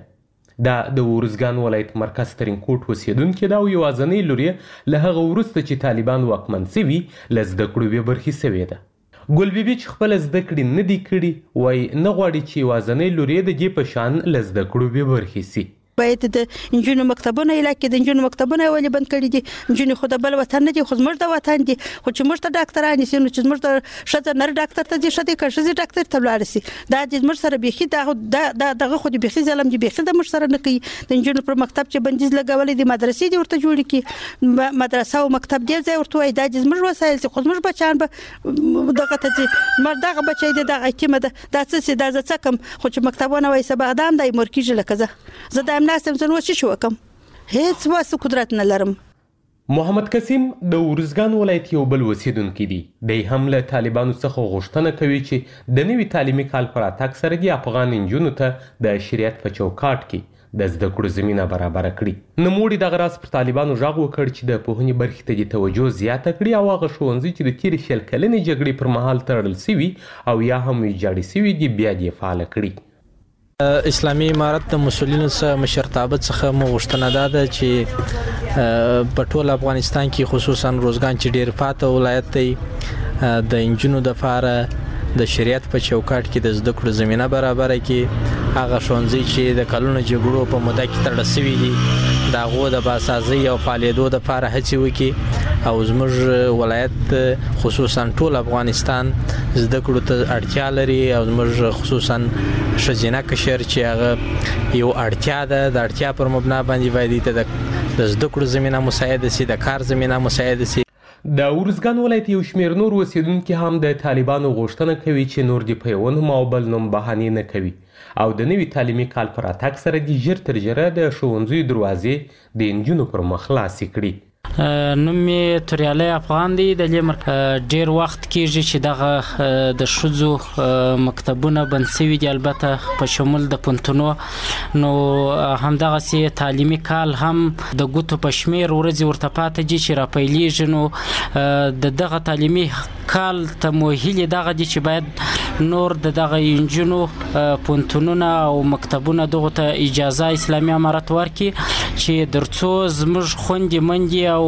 دا د ورزګان ولایت مرکز ترینکوټ اوسیدونکې ده او یوازنۍ لور یې له هغه وروسته چې طالبان واکمن سوي له زده کړو بې برخې سوې ده. ګل بیبي چې خپله زده کړې نه دي کړي وایي نه غواړي چې یوازنۍ لور یې د دې په شان له زده کړو بې برخې سي. باید د انجونو مکتبونه علاقې د انجونو مکتبونه ولې بند کړي دي. انجونو خو د بل وطن نه دي خو زموږ د وطن دي خو چې موږ ته ډاکټران نشي نو چې زموږ د ښځه نر ډاکټر ته دي ښځه کښې ډاکټر ته ولاړ شي دا د زموږ سره بيخي دغه خو د بيخي ظلم دي بيخي د موږ سره نه کوي. د انجونو پر مکتب چې بندیز لګولې دي مدرسې دي ورته جوړ کی مدرسه او مکتب دی ځای ورته وای دا د زموږ وسایل خو زموږ بچان به دغه ته دغه بچي دي دغه کیمه ده دا څه دا څه کم خو چې مکتبونه وای سبا ادم دای مرکیږي لکه زه د امناستم زنه وشي شو کم هیڅ واسه قدرت نه لرم. محمد قسیم د ورزګان ولایت یو بل اوسیدونکی دی. دی هم له طالبانو څخه غوښتنه کوي چې د نوي تعلیمي کال پر اتاک سره د افغان نجونو ته د شریعت په چوکاټ کې د زده کړو زمینه برابره کړي. نوموړي دغه راز پر طالبانو غږ وکړ چې د پوهنې برخې ته د توجه زیاته کړي او هغه ښوونځي چې د تېرې شل کلنې جګړې پر مهال تړل سوي او یا هم ویجاړې سوي دي بیا دې فعاله کړي. اسلامي امارت د مسولینو څخه مشرتابه څخه مو غوښتنه ده چې په ټول افغانستان کې خصوصا روزګان چې ډیر پاته ولایت دی د انجونو د فاره د شریعت په چوکاټ کې د زده کړو زمينه برابره کې هغه ښوونځي چې د کلونو جګړو په موده کې تړل شوي دي د هغو د باسازي او فعالیدو د فاره هڅې وکړي او زموږ ولایت خصوصا ټول افغانستان زده کړو ته اړتیا لري او زموږ خصوصا ښځینه کشر چې هغه یو اړتیا ده د اړتیا پر مبنا باندې باید د زده کړو زمينه مساعده شي د کار زمينه مساعده شي. د ورزګان ولایت یو شمېر نور اوسیدونکي هم د طالبانو غوښتنه کوي چې نور دې په یوه نوم او بل نوم بهانې نه کوي او د نوي تعلیمي کال پر اتاک سره دې ژر تر ژره د ښوونځیو دروازې د نجونو پر مخ خلاصې کړي. نوم یې توریالی افغان دی. د دې ډیر وخت کېږي چې دغه د ښځو مکتبونه بند سوي دي البته په شمول د پونتونو نو همدغسې تعلیمي کال هم د ګوتو په شمېر ورځې ورته پاته دي چې راپیلېږي نو د دغه تعلیمي کال ته مو هیلې دغه دي چې باید نور د دغه نجونو پونتونونه او مکتبونه دغه ته اجازه اسلامي امارت ورکړي چې ترڅو زموږ خویندې میندې او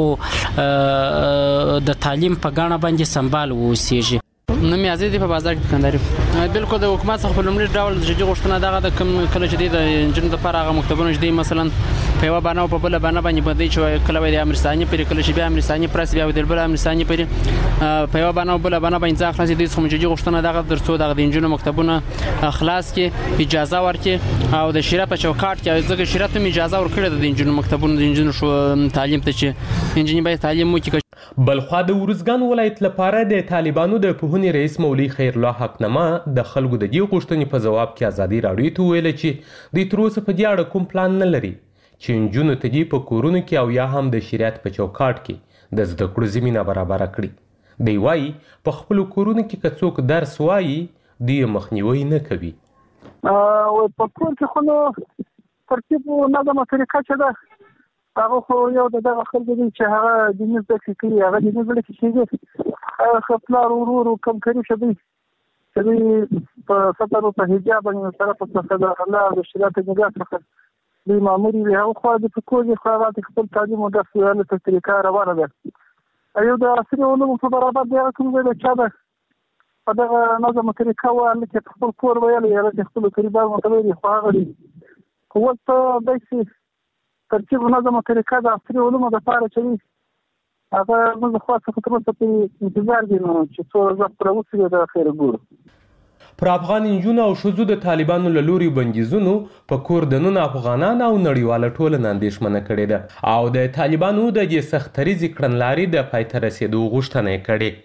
د تعلیم په ګاڼه باندې سمبال واوسیږي. نو مې ازادي په بازار کې کنداري بالکل د حکومت څخه په لومړي ډول د جدي غوښتنه دغه د کم کله چې د انجن د لپاره هغه مکتبونه جدي مثلا په یو باندې او په بل باندې باندې چې کله د امرستاني پر کله چې بیا امرستاني پرس بیا د بل امرستاني پر په یو باندې او بل باندې ځا خلاص دي څخه جدي غوښتنه دغه ترڅو دغه د انجن مکتبونه خلاص کې اجازه ورکړي او د شریعت په چوکاټ کې ځکه شریعت هم اجازه ورکړي د انجن مکتبونو د انجن شو تعلیم ته چې انجن باید تعلیم وکړي. بلخوا د ورزګان ولایت لپاره د طالبانو د پوهنې رئیس مولوي خیرالله حقنامه د خلکو د دې غوښتنې په ځواب کې ازادي راډیو ته ویل چې دوی تر اوسه په دې اړه کوم پلان نه لري چې نجونو ته دې په کورونو کې او یا هم د شریعت په چوکاټ کې د زده کړو زمینه برابره کړي. دی وایي په خپلو کورونو کې که څوک درس وایي دوی مخنیوی نه کوي. په کور کې خو نو ترتیب او نظم طریقه چې ده هغه خو یو دغه خلکو دي چې هغه د نیز د کوي هغه د نیز د کوي هغه خپل ورور کم کوي چې دوی په ستر په حجاب باندې سره په څه د الله د شریعت نگاه څخه دوی ماموري وي هغه خو د فکر خو هغه خپل تعلیم او د سوال په طریقه روانه ده ایو د عصري علومو په برابر دی کوم د چا ده په دغه نظم طریقه وایي چې خپل کور ویل یا د خپل قریبان متوي خو هغه دي قوت دایسي ترتیب نظم طریقه د عصري علومو د لپاره چې هغه موږ خاصه خطرونه په انتظار دي چې څو ځله پروسه د خیر ګورو. پر افغان نجونو او ښځو د طالبانو له لوري بندیزونو په کور دننه افغانان او نړیواله ټولنه اندېښمنه کړې ده او د طالبانو د دې سختریزې کړنلارې د پای ته رسېدو غوښتنه یې کړې.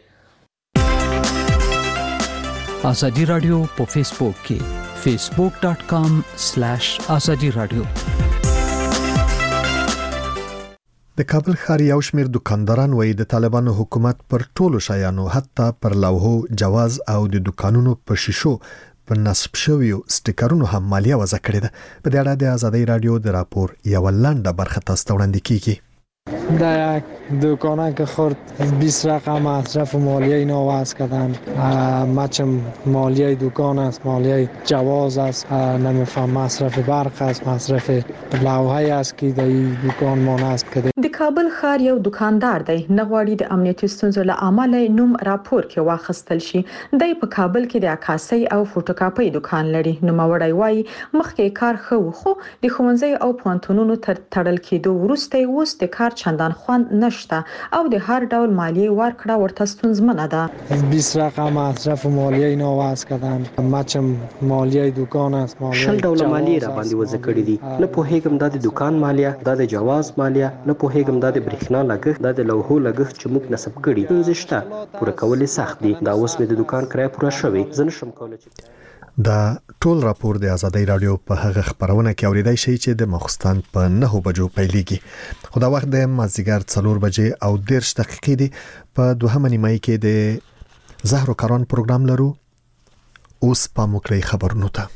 ازادي رادیو په فیسبوک کې facebook.com/azadi radio. د کابل ښار یو شمېر دکانداران وایي د طالبانو حکومت پر ټولو شیانو حتی پر لوحو جواز او د دکانونو په شیشو په نصب شویو سټیکرونو هم مالیه وضع کړې ده. په دې اړه د ازادي رادیو د راپور یو لنډه برخه تاسو ته وړاندې کیږي. در یک دکانه که خورد 20 رقم مصرف مالیه اینا وضع کردن. مچم مالیه دکان است، مالیه جواز است، نمیفهم مصرف برق است، مصرف لوحه است که در دکان ما نصب کده. د کابل ښار یو دکاندار دی نغواړي د امنیتي ستونزو له امله نوم راپور کې واخیستل شي. دی په کابل کې د عکاسۍ او فوټوکاپۍ دکان لري. نوموړی وایي مخکې کار ښه و خو د ښوونځي او پوهنتونونو تر تړل کېدو وروسته اوس د کار چندان خوند نشته او د هر ډول مالیه ورکړه ورته ستونزمنه ده. 20 رقم مصرف مالیه اینا وضع کردن. مچم مالیه دکان است، شل ډول مالیه را باندې وضع کړې دي. نه پوهېږم دا د دکان مالیه، دا د جواز مالیه، نه پوهېږم دا د برېښنا لګښت، دا د لوحو لګښت چې موږ نصب کړي. ستونزې شته، پوره کول سخت دي. دا اوس مې د دکان کرایه پوره شوې، زه نشم کولی چې دا ټول راپور د آزادۍ رادیو په هغه خبرونه کې اوریدای شي چې د مخستان په 9 بجو پیلېږي. خو دا وخت د مازیګر 4 بجې او 10 دقیقې دی. په دوهمه نیمه کې د زهرو کاران پروګرام لرو. اوس په موکلي خبرونو ته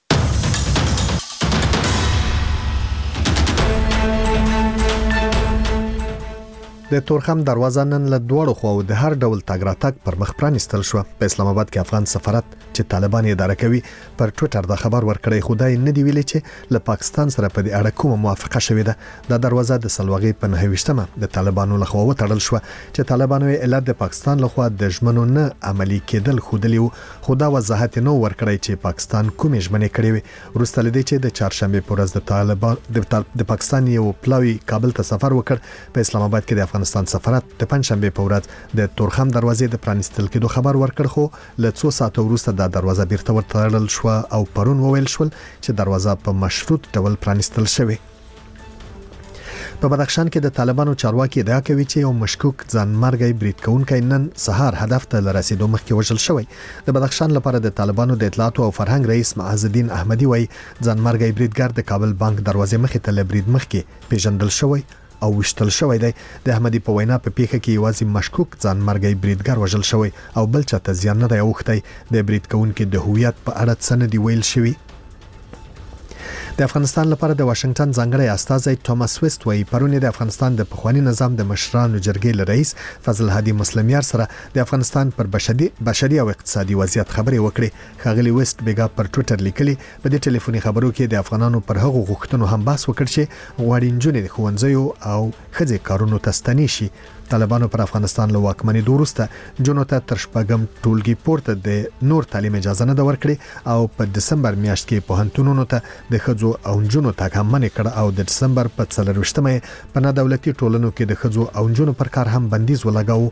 د تورخم دروازه نن له دوړو خو د هر ډول تګ راتګ پر مخ پرانستل شو. په اسلام آباد کې افغان سفارت چې طالبان اداره کوي پر ټوئیټر دا خبر ورکړی. خدای نه دی ویلي چې له پاکستان سره په دې اړه کومه موافقه شوې ده. دا دروازه د سلواغې په 29مه د طالبانو لخوا وتړل شو چې طالبانو علت د پاکستان لخوا د ژمنو نه عملی کېدل خودلی وو. خو دا وضاحت نو ورکړی چې پاکستان کومې ژمنې کړې وي. وروسته لدې چې د چهارشنبه پر ورځ د طالبان د پاکستان یو پلاوی کابل ته سفر وکړ. په اسلام آباد کې د افغانستان سفارت د پنځشنبه په ورځ د تورخم دروازې د پرانستل کېدو خبر ورکړ. خو له 2 ساعته وروسته دا دروازه بیرته ورتړل شو او پرون وویل شول چې دروازه په مشروط ډول پرانستل شوې. په بدخشان کې د طالبانو چارواکي ادعا کوي چې یو مشکوک ځانمرګي برید کوونکی نن سهار هدف ته رسیدو مخکې وژل شوی. د بدخشان لپاره د طالبانو د اطلاعات او فرهنګ رئیس معز الدین احمدي وایي ځانمرګي بریدګر د کابل بانک دروازې مخې ته لبرید مخکې پیژندل شوی او وشتل شوی دی. د احمدي په وینا په پیښه کې یوازې مشکوک ځانمرګي بریدګر وژل شوی او بل چاته زیان نه دی اوښتی. د برید کوونکي د هویت په اړه څه نه دی ویل شوی. د افغانستان لپاره د واشنگټن ځانګړی استازی توماس ویست وایي پرون د افغانستان د پخوانی نظام د مشرانو جرګې رئیس فضل هادي مسلمیار سره د افغانستان پر بشري او اقتصادي وضعیت خبرې وکړي. ښاغلي ویست بیګا پر ټوئیټر لیکلي په دې ټلیفوني خبرو کې د افغانانو پر هغو غوښتنو هم بحث وکړ چې غواړي نجونې د ښوونځیو او ښځې کارونو ته ستنې شي. طالبانو پر افغانستان له واکمنۍ وروسته جنونو ته تر شپږم ټولګي پورته د نور تعلیم اجازه نه ورکړي او په دسمبر میاشت کې پوهنتونونو ته د ښځو او نجونو تګ هم منع کړ او د دسمبر په 24مه په نه دولتي ټولنو کې د ښځو او نجونو پر کار هم بندیز ولګاوه.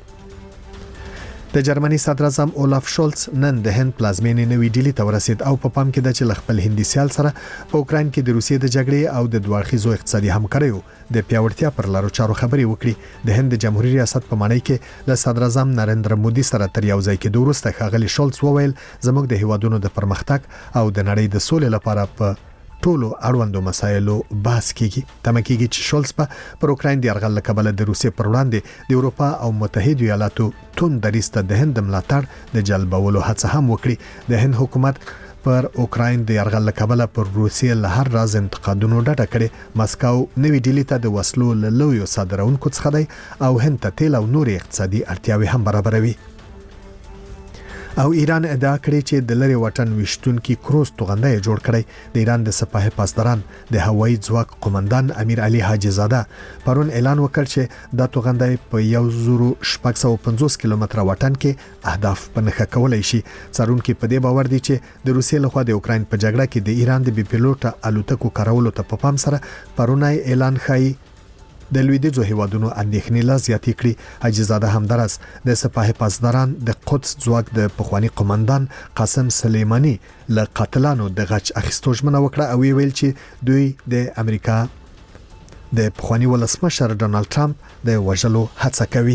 د جرمني صدر اعظم اولاف شولز نن د هند پلازمینې نوې ډیلی ته ورسید او په پام کې د چې خپل هندي سیال سره په اوکراین کې د روسیې د جګړې او د دوه اړخیزو اقتصادي همکاریو د پیاوړتیا پر لارو چارو خبرې وکړي. د هند د جمهوریت ریاست په معنی کې له صدر اعظم نریندر مودي سره تر یو ځای کې وروسته ښاغلي شولز وویل زموږ د هیوادونو د پرمختګ او د نړۍ د سولې لپاره په ټولو اړوندو مسایلو بحث کیږي. تمه کیږي چې شولز پر اوکراین د یرغل له کبله د روسیې پر وړاندې د اروپا او متحده ایالاتو توند دریسته د هند ملاتړ د جلبولو هڅه هم وکړي. د هند حکومت پر اوکراین د یرغل له کبله پر روسیې له هر راز انتقادونو ډډه کړې. مسکو نوې ډیلی ته د وسلو له لویو صادرونکو څخه دی او هند ته تیل او نور اقتصادي اړتیاوې هم برابروي. او ایران ادعا کړې چې د لری وطن وشتونکو کروز توغندۍ جوړ کړي. د ایران د سپاه پاسداران د هوایي ځواک قومندان امیر علي حاجی زاده پرون اعلان وکړ چې د توغندۍ په 1650 کیلومتره وطن کې اهداف پنهخه کولای شي. څارونکو په دې باور دي چې د روسیې لخوا د اوکراین په جګړه کې د ایران د بي پیلوټه الوتکو کارولو ته په پام سره پرونای اعلان خای د لویدیځو هیوادونو اندېښنې لا زیاتې کړې. حاجی زاده همدارس د سپاه پاسداران د قدس ځواک د پخوانی قومندان قاسم سلیمانی له قاتلانو د غچ اخیستو ژمنه وکړه او ویل چې دوی د امریکا د پخوانی ولسمشر ډونالد ټرمپ د وژلو هڅه کوي.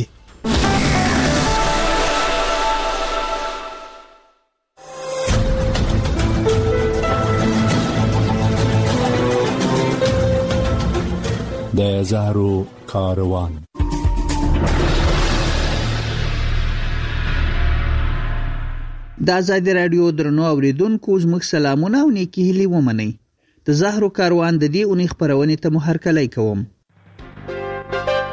د زهرو کاروان. د آزادي رادیو درنو اوریدونکو زموږ سلامونه او نیکی هیلې ومنئ. د زهرو کاروان د دې اونۍ خبرونه ته مو هرکلی کوم.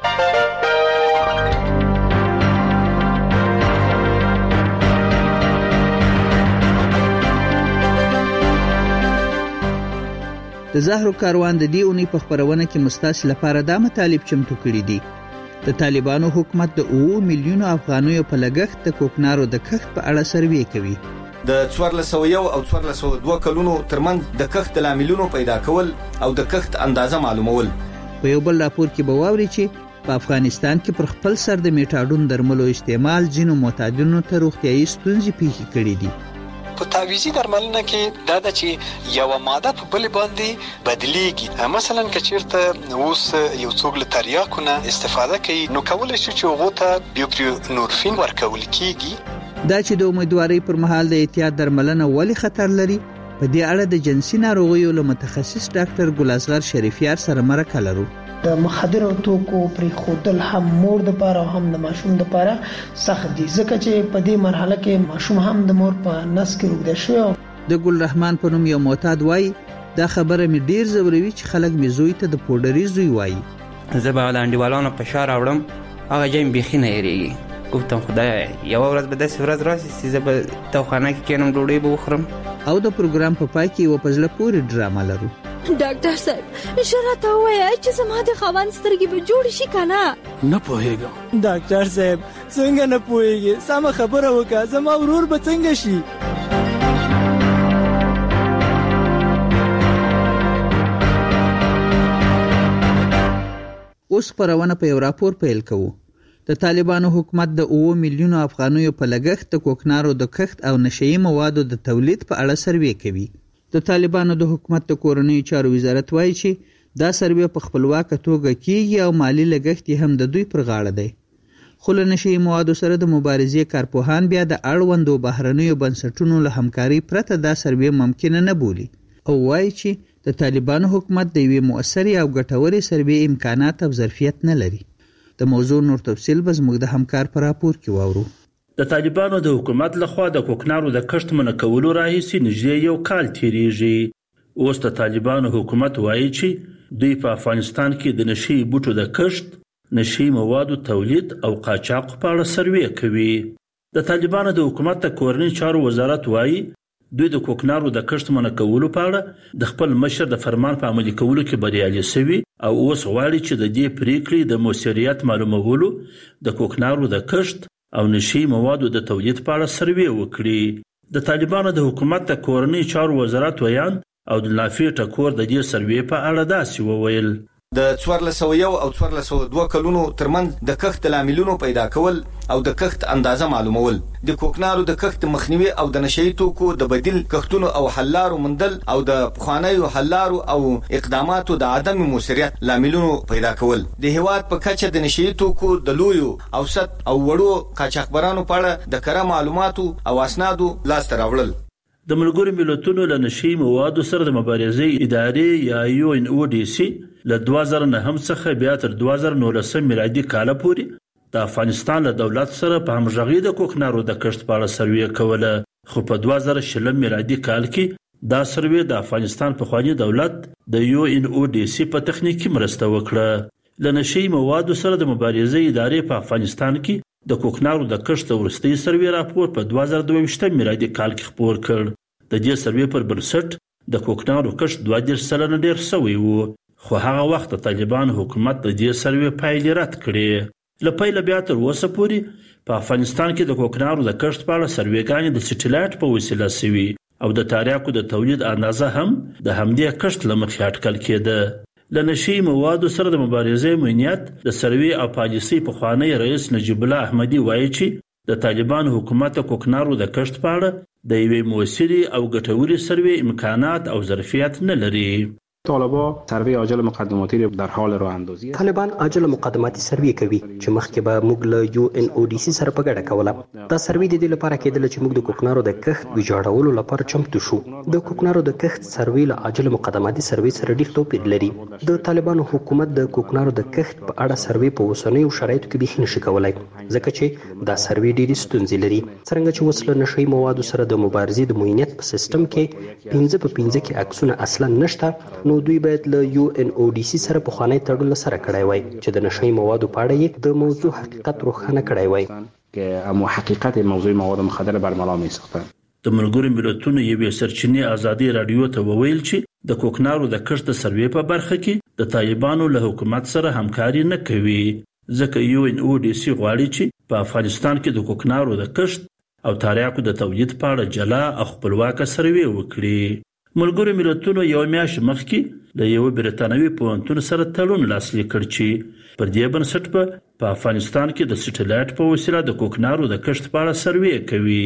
د زهرو کاروان د دې اونۍ په خبرونه کې مستاسي لپاره دا مطالب چمتو کړي دي. د طالبانو حکومت د 9 میلیونو افغانیو په لګښت د کوکنارو د کښت په اړه سروې کوي. د 1401 او 1402 کلونو ترمنځ د کښت لاملونو پیدا کول او د کښت اندازه معلومول. په یو بل راپور کې به واوري چې په افغانستان کې پر خپل سر د میټاډون درملو استعمال ځینو معتادینو ته روغتیايي ستونزې پیښې کړې دي. په تعویزي درملنه کې دا د چې یو ماده په بل باندې بدلیږي. مثلا که چیرته اوس یو څوک له تریاکونه استفاده کوي نو کولای شي چې هغه ته بیوپرینورفین ورکول کیږي. دا چې د امیدوارۍ پر مهال د احتیاط درملنه ولې خطر لري، په دې اړه د جنسي ناروغیو له متخصص ډاکټر ګل اصغر شریفیار سره مرکه لرو. د مخدرو توکو پرې خودل هم مور د پاره هم د ماشوم د پاره سخت دي، ځکه چې په دې مرحله کې ماشوم هم د مور په نس کې روغ شوی. د ګل رحمان په نوم یو معتاد وایي دا خبره مې ډیر زوروي چې خلک مې زوی ته د پوډري زوی وایي. زه به د انډیوالانو په شار راوړم، هغه جایم بیخي نه هېرېږي. ګفتم خدای یوه ورځ به داسې ورځ راشي چې زه به توخانه کې کېنم ډوډۍ به وخورم. او د پروګرام په پای کې یوه په زړه پورې ډرامه لرو. ډاکټر صاحب اشاره ته وایي چې زما د خاوند سترګې به جوړې شي که نه؟ نه پوهېږم. ډاکټر صاحب څنګه نه پوهېږې؟ سمه خبره وکړه، زما ورور به څنګه شي؟ اوس خبرونه په یو راپور پیل کوو. د طالبانو حکومت د 9 میلیونو افغانیو په لګښت د کوکنارو د کښت او نشهیي موادو د تولید په اړه سروې کوي. د طالبانو د حکومت د کورنیو چارو وزارت وایي چې دا سروې په خپلواکه توګه کیږي او مالی لګښت هم د دوی پر غاړه دی. خو له نشهیي موادو سره د مبارزې کارپوهان بیا د اړوندو بهرنیو بنسټونو له همکاري پرته دا سروې ممکنه نه بولي او وایي چې د طالبانو حکومت د یوې مؤثرې او ګټورې سروې امکانات او ظرفیت نه لري. د موضوع نور تفصیل به زموږ د همکار په راپور کې واورو. د طالبانو د حکومت لخوا د کوکنارو د کښت منع کولو راهیسې نږدې یو کال تیریږي. اوس د طالبانو حکومت وایي چې دوی په افغانستان کې د نشهیي بوټو د کښت، نشهیي موادو تولید او قاچاق په اړه سروې کوي. د طالبانو د حکومت د کورنیو چارو وزارت وایي دوی د کوکنارو د کښت منع کولو په اړه د خپل مشر د فرمان په عملي کولو کې بریالي شوي او اوس غواړي چې د دې پریکړې د موثریت معلومولو د کوکنارو د کښت او نشهیي موادو د تولید په اړه سروې وکړي. د طالبانو د حکومت د کورنیو چارو وزارت ویان او د لافي ټکور د دې سروې په اړه داسې وویل. د 1401 او 1402 کلونو ترمنځ د کښت لاملونو پیدا کول او د کښت اندازه معلومول، د کوکنارو د کښت مخنیوي او د نشهیي توکو د بدیل کښتونو او حلارو مندل او د پخوانیو حلارو او اقداماتو د عدم موثریت لاملونو پیدا کول، د هیواد په کچه د نشهیي توکو د لویو اوسط او وړو قاچاقبرانو په اړه د کره معلوماتو او اسنادو لاسته راوړل. د ملګرو ملتونو له نشهیي موادو سره د مبارزې ادارې یا UNODC له 2009 څخه بیا تر 2019 میلادي کال پورې د افغانستان له دولت سره په همغږي د کوکنارو د کښت په اړه سروې کوله. خو په 2020 میلادي کال کې دا سروې د افغانستان پخوانی دولت د UNODC په تخنیکی مرسته وکړه. له نشهیي موادو سره د مبارزې ادارې په افغانستان کې د کوکنارو د کښت وروستي سروې راپور په 2022 میلادي کال کې خپور کړ. د دې سروې پر بنسټ د کوکنارو کښت 22% ډیر شوی و، خو هغه وخت د طالبانو حکومت د دې سروې پایلې رد کړې. له پیله بیا تر اوسه پورې په افغانستان کې د کوکنارو د کښت په اړه سروېګانې د سټیلایټ په وسیله شوي او د تریاکو د تولید اندازه هم د همدې کښت له مخې اټکل کېده. له نشهیي موادو سره د مبارزې امنیت د سروې او پالیسۍ پخوانی رئیس نجیب الله احمدي وایي چې د طالبانو حکومت د کوکنارو د کښت په اړه د یوې مؤثرې او ګټورې سروې امکانات او ظرفیت نه لري. طالبان سروې عاجل مقدماتی در حال راه اندازی. طالبان عاجل مقدماتي سروې کوي چې مخکې به موږ له UNODC سره په ګډه کوله. دا سروې د دې لپاره کېدل چې موږ د کوکنارو د کښت ویجاړولو لپاره چمتو شو. د کوکنارو د کښت سروې له عاجل مقدماتي سروې سره ډېر توپیر لري. د طالبانو حکومت د کوکنارو د کښت په اړه سروې په اوسنیو شرایطو کې بیخي نشي کولای، ځکه چې دا سروې ډېرې ستونزې لري. څرنګه چې اوس له نشهیي موادو سره د مبارزې د معاینت په سیستم کې 5 په 5 کې عکسونه اصلا نشته، نو دوی باید له UNODC سره پخوانی تړون سره کړی وای چې د نشهیي موادو په اړه یې د موضوع حقیقت روښانه کړی وای. که اما حقیقت موضوع مواد مخدر برملا می ساختن. د ملګرو ملتونو یوې سرچینې ازادي رادیو ته وویل چې د کوکنارو د کښت د سروې په برخه کې د طالبانو له حکومت سره همکاري نه کوي، ځکه UNODC غواړي چې په افغانستان کې د کوکنارو د کښت او تریاکو د تولید په اړه جلا او خپلواکه سروې وکړي. ملګرو ملتونو یو میاشت مخکې له یو بریتانوي پوهنتون سره تړون لاسلیک کړ چې پر دې بنسټ په افغانستان کې د سټلایټ په وسیله د کوکنارو د کښت په اړه سروې کوي.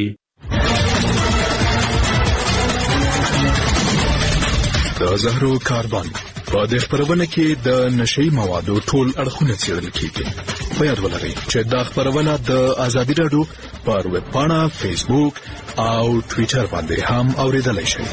د زهرو کاربن په دې خبرونه کې د نشئی موادو ټول اړخونه څېړل کیږي. په یاد ولرئ چې دا خبرونه د ازادي رادیو پر ویب پاڼه، فیسبوک او ټوئیټر باندې هم اوریدلای شئ.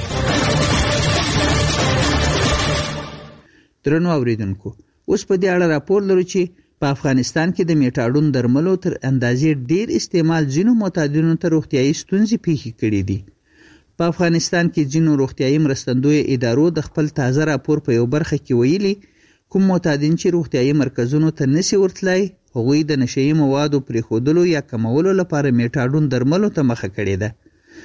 درنو اوریدونکو، اوس په دې اړه راپور لرو چې په افغانستان کې د میټاډون درملو تر اندازې ډیر استعمال ځینو معتادینو ته روغتیايي ستونزې پیښې کړې دي. په افغانستان کې ځینو روغتیايي مرستندوی ادارو د خپل تازه راپور په یو برخه کې ویلي کوم معتادین چې روغتیايي مرکزونو ته نشي ورتلای هغوی د نشئی موادو پرېښودلو یا کمولو لپاره میټاډون درملو ته مخه کړې ده،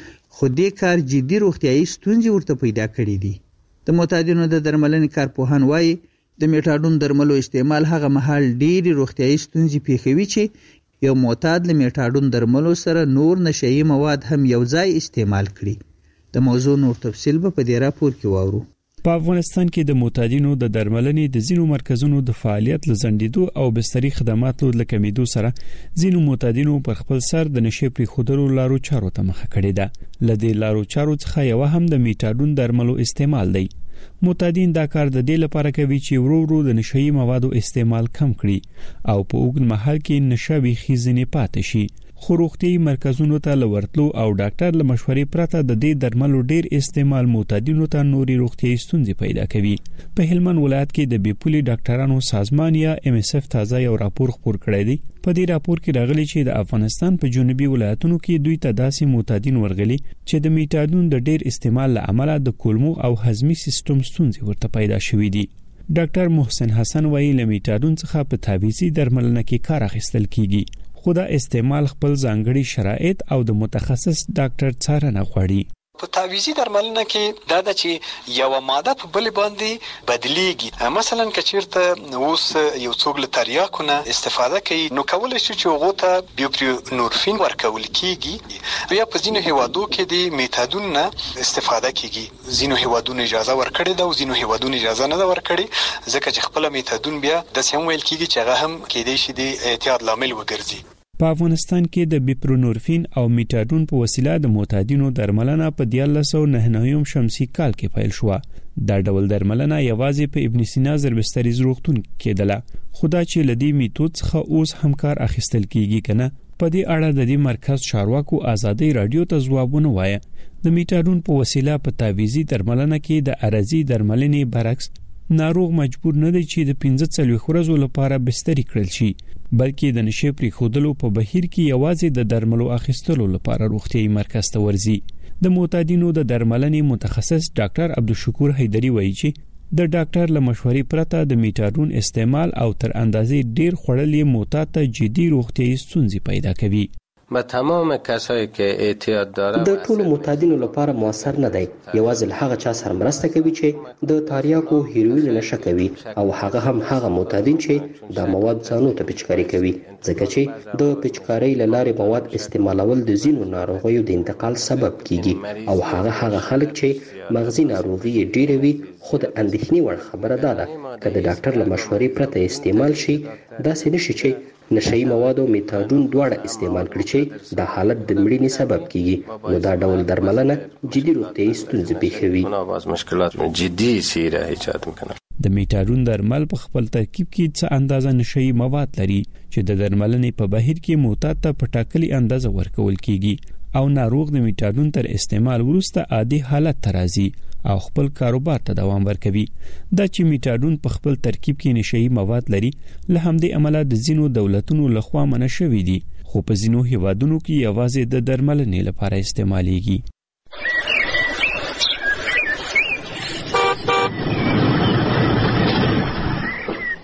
خو دې کار جدي روغتیايي ستونزې ورته پیدا کړې دي. د معتادینو د درملنې کارپوهان وایي د میټاډون درملو استعمال هغه مهال ډېرې روغتیايي ستونزې پیښوي چې یو معتاد له میټاډون درملو سره نور نشئی مواد هم یو ځای استعمال کړي. د موضوع نور تفصیل په دې راپور کې واورو. په افغانستان کې د معتادینو د درملنې د ځینو مرکزونو د فعالیت لزندیدو او بستري خدماتو د کمیدو سره ځینو معتادینو پر خپل سر د نشي پرېښودلو لارو چارو ته مخه کړې ده. لدې لارو چارو څخه یو هم د میټاډون درملو استعمال دی. معتادین دا کار د دې لپاره کوي چې ورو ورو د نشئی موادو استعمال کم کړي او په اوږد مهال کې نشه بیخي ځینې پاتې شي. خو روغتیايي مرکزونو ته لورتلو او ډاکټر له مشورې پرته د دې درملو ډیر استعمال معتادینو ته نوري روغتیايي ستونزې پیدا کوي. په هلمند ولایت کې د بیپولي ډاکټرانو سازمان یا MSF تازه یو راپور خپور کړی دی. په دې راپور کې راغلي چې د افغانستان په جنوبي ولایتونو کې دوی ته داسې معتادین ورغلي چې د میټاډون د ډیر استعمال له امله د کولمو او هضمي سیستم ستونزې ورته پیدا شوې دي. ډاکټر محسن حسن وایي له میټاډون څخه په تعویضي درملنه کې کار اخیستل کیږي، خو دا استعمال خپل ځانګړي شرایط او د متخصص ډاکټر څارنه غواړي. په تعویضي درملنه کې دا د چې یو ماده په بل باندې بدلیږي. مثلا کچیرته اوس یو څوک له تریاکونه استفاده کوي نو کولای شي چې هغه ته بیوپرینورفین ورکول کیږي، یا په ځینو هیوادو کې د میټاډون نه استفاده کیږي. ځینو هیوادونو اجازه ورکړې ده او ځینو هیوادونو اجازه نه ده ورکړې، ځکه چې خپل میټاډون بیا د سیم ویل کیږي چې هغه هم کېدای شي د اعتیاد لامل وګرځي. په افغانستان کې د بیپرونورفین او میټاډون په وسیله د معتادینو درملنه په 1999 شمسي کال کې پیل شو. دا ډول درملنه یوازې په ابن سینا زربستري روغتون کېدله، خدا چې لدی میتود څخه اوس هم کار اخیستل کیږي کنه. په دې اړه د دې مرکز چارواکو ازادي رادیو ته ځوابونه وایي. د میټاډون په وسیله په تعویضي درملنه کې د ارزي درملنې برعکس ناروغ مجبور نه دی چې د 15 ورځو لپاره بستري کړل شي، بلکې د نشي پرېښودلو په بهیر کې یوازې د درملو اخیستلو لپاره روغتیايي مرکز ته ورځي. د معتادینو د درملنې متخصص ډاکټر عبدالشکور حیدری وایي چې د ډاکټر له مشورې پرته د میټاډون استعمال او تر اندازې ډیر خوړل یې معتاد ته جدي روغتیايي ستونزې پیدا کوي. به تمام کسایی که اعتیاد داره د ټولو معتادینو لپاره موثر نه دی. یوازې له هغه چا سره مرسته کوي چې د تریاکو هیروین نشه کوي او هغه معتادین چې د مواد ځانو ته پچکاري کوي، ځکه چې د پچکارۍ له لارې مواد استعمالول د ځینو ناروغیو د انتقال سبب کیږي او هغه خلک چې مغزي ناروغي ډیره وي. خو د اندېښنې وړ خبره ده که د ډاکټر له مشورې پرته استعمال شي، داسې نشي چې نشئی مواد او میټاډون دواړه استعمال کړي چې د حالت د مړینې سبب کیږي. نو دا ډول درملنه جدي روغتیايي ستونزې پیښوي. مشکلات جدي سیره ایجاد میکنه. د میټاډون درمل په خپل ترکیب کې څه اندازه نشئی مواد لري چې د درملنې په بهیر کې معتاد ته په ټاکلي اندازه ورکول کیږي او ناروغ د میټاډون تر استعمال وروسته عادي حالت ته راځي او خپل کاروبار ته دوام ورکوي. دا چې میټاډون په خپل ترکیب کې نشئی مواد لري له همدې امله د ځینو دولتونو لخوا منع شوی دي، خو په ځینو هیوادونو کې یوازې د درملنې لپاره استعمالیږي.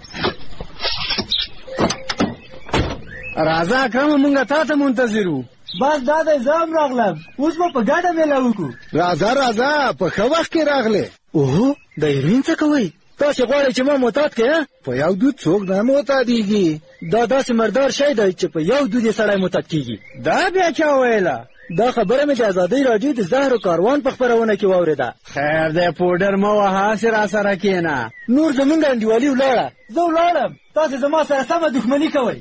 راځه اکرم، مونږه تا ته منتظر وو. بس دا د زام راغلم اوس په ګډه مېله وکړو. راځه په ښه وخت کې راغلې. اوه د هیروین څه کوئ؟ تاسې غواړئ چې ما معتاد کړې؟ په یو دود څوک نه معتادېږي. دا داسې مردار شی دی چې په یو دود یې سړی معتاد کېږي. دا بیا چا ویله؟ دا خبره مې د ازادۍ راډیو د زهرو کاروان په خپرونه کې واورېده. خیر دی پوډر مه وهه، هسې راسره کښېنه. نور زمونږ انډیوالي ولاړه، زه ولاړم، تاسې زما سره سمه دښمني کوئ.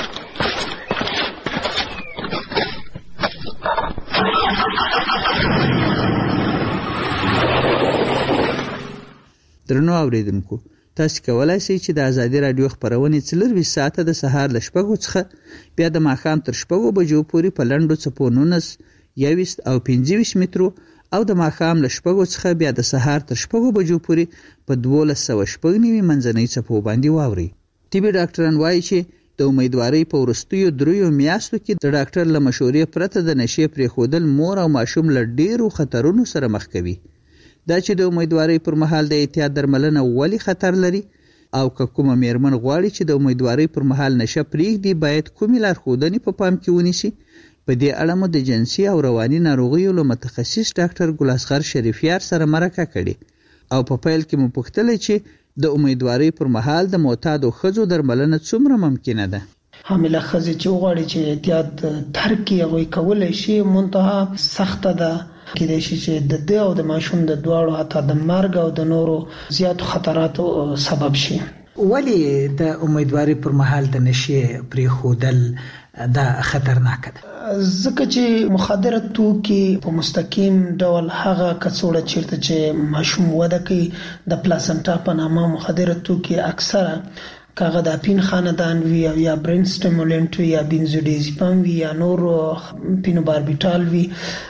درنو اوریدونکو، تاسو کولای شئ چې د ازادي رادیو خبرونه 24 ساعته د سهار ل 6 څخه بیا د ماښام تر 6 بجو پورې په لنډو څپو 19 21 او 25 مترو او د ماښام ل 6 څخه بیا د سهار تر 6 بجو پورې په 1290 منځنۍ څپو باندې واوري. طبي ډاکټران وایي چې د امیدوارۍ په ورستیو 3 میاشتو کې د ډاکټر له مشورې پرته د نشې پرېښودل مور او ماشوم له ډیرو خطرونو سره مخ کوي. دا چې د امیدوارۍ پر مهال د احتیاط درملنه ولی خطر لري او که کومه میرمن غواړي چې د امیدوارۍ پر مهال نشه پرېږدي باید کومې لارښودنې په پام کې ونیسي. په دې اړه مو د جنسي او رواني ناروغیو له متخصص ډاکټر ګل اصغر شریفیار سره مرکه کړې او په پیل کې مو پوښتلې چې د امیدوارۍ پر مهال د معتادو ښځو درملنه څومره ممکنه ده. حامله ښځې چې غواړي چې احتیاط ترک یې هغوی کولی شي، منتها سخته ده. کېدای شي چې د دې او د ماشوم د دواړو حتی د مرګ او د نورو زیاتو خطراتو سبب شي. ولی د امیدوارۍ پر مهال د نشې پرېښودل دا خطرناک ده؟ ځکه چې مخدره توکي په مستقیم ډول هغه کڅوړه چیرته چې ماشوم وده کوي د پلاسنټا په نامه مخدره توکي اکثره کاغه د اپین خاندان وی یا برین سټیمولنت وی یا بنزودیازپام وی یا نور پینوباربیټال وی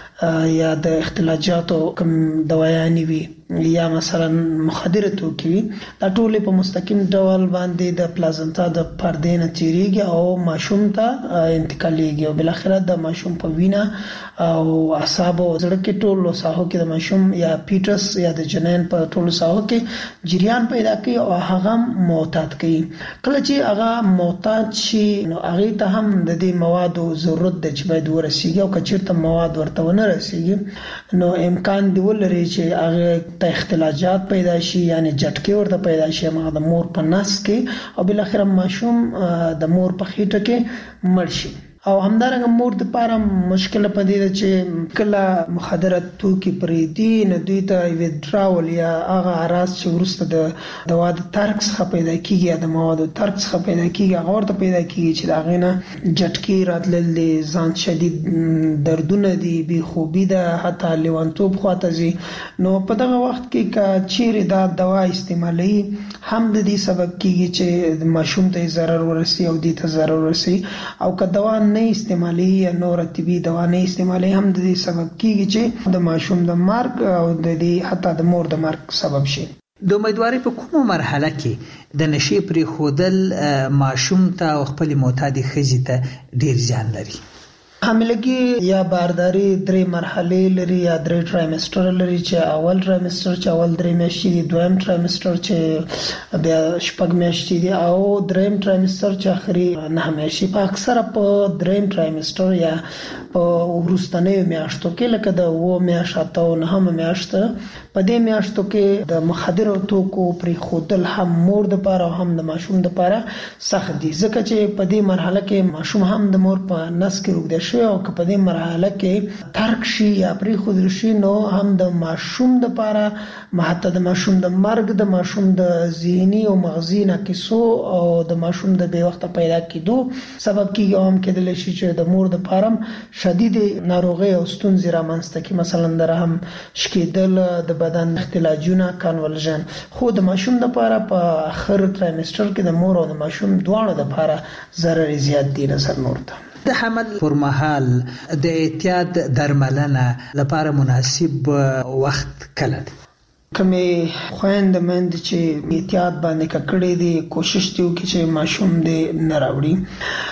یا د اختلاجاتو کوم دوايانې وي یا مثلا مخدره توکي وي، دا ټول په مستقیم ډول باندې د پلازنتا د پردې نه تیریږي او ماشوم ته انتقالېږي او بل اخر د ماشوم په وینا او اعصاب او زړه کې ټول ساحو کې د ماشوم یا پیټس یا د جنین په ټول ساحو کې جریان پیدا کوي او هغه معتاد کوي. کله چې هغه معتاد شي نو هغه ته هم د دې موادو ضرورت د چې باید ورسیږي او کچیرته مواد ورته ونه رسیږي نو امکان دی ولري چې هغه ته اختلاجات پیدا شي، یعنی جټکي ورته پیدا شي هغه د مور په نس کې او بل اخر ماشوم د مور په خېټه کې مړ شي. او همدارنګه مور د پاره مشکل پدې ده چې کله مخدره توکي پرې دي نو دوی ته ویډراول یا هغه اراس چې ورسته د دوا د ترک څخه پیدا کیږي یا د موادو ترک څخه پیدا کیږي هغه ورته پیدا کیږي چې دا غینه جټکی راتلل دي، ځان شدید دردونه دي، بی خوبي ده، حتی لیوانتوب خواته زی. نو په دغه وخت کې کا چیرې دا دوا استعمالي هم د دې سبب کیږي چې ماشوم ته ضرر ورسي او دې ته ضرر ورسي او که دوا نه استعمالي یا نور طبي دوا نه استعمالي هم د دې سبب کیږي چې د ماشوم د مرګ او د دې حتی د مور د مرګ سبب شي. د امیدوارۍ په کومه مرحله کې د نشې پرېښودل ماشوم ته او خپل معتادې ښځې ته ډیر زیان لري؟ حاملګي یا بارداري 3 مرحلې لري یا 3 ټرایمستر لري چې اول ټرایمستر چې اول 3 میاشتې دي، دویم ټرایمستر چې بیا 6 میاشتې دي او دریم ټرایمستر چې اخري 9 میاشتې. په اکثره په دریم ټرایمستر یا په وروستنیو میاشتو کې لکه د 9 میاشتو او 9 میاشتو په دې میاشتو کې د مخدره توکو پرېښودل هم مور د پاره هم د ماشوم د پاره سخت دي، ځکه چې په دې مرحله کې ماشوم هم د مور په نس کې روغ شي او که په دې مرحله کې ترک شي یا پرېښودل شي نو هم د ماشوم د پاره حتی د ماشوم د مرګ، د ماشوم د ذهني او مغزي ناقصو او د ماشوم د بې وخته پیدا کېدو سبب کېږي او هم کېدلی شي چې د مور د پاره شدید ناروغي او ستونزې رامنځته کړي، مثلا د رحم شکېدل، د بدن اختلاجونه، کانولژن. خو د ماشوم د پاره په اخر ټرایمستر کې د مور او د ماشوم دواړو د پاره ضرر زیات دي نظر نور ته. د حمل پر مهال د احتیاط درملنه لپاره مناسب وخت کله دی؟ کمې خويندې مند چې احتیاط باندې کړې دي کوشش دی چې ماشوم دې نه راوړي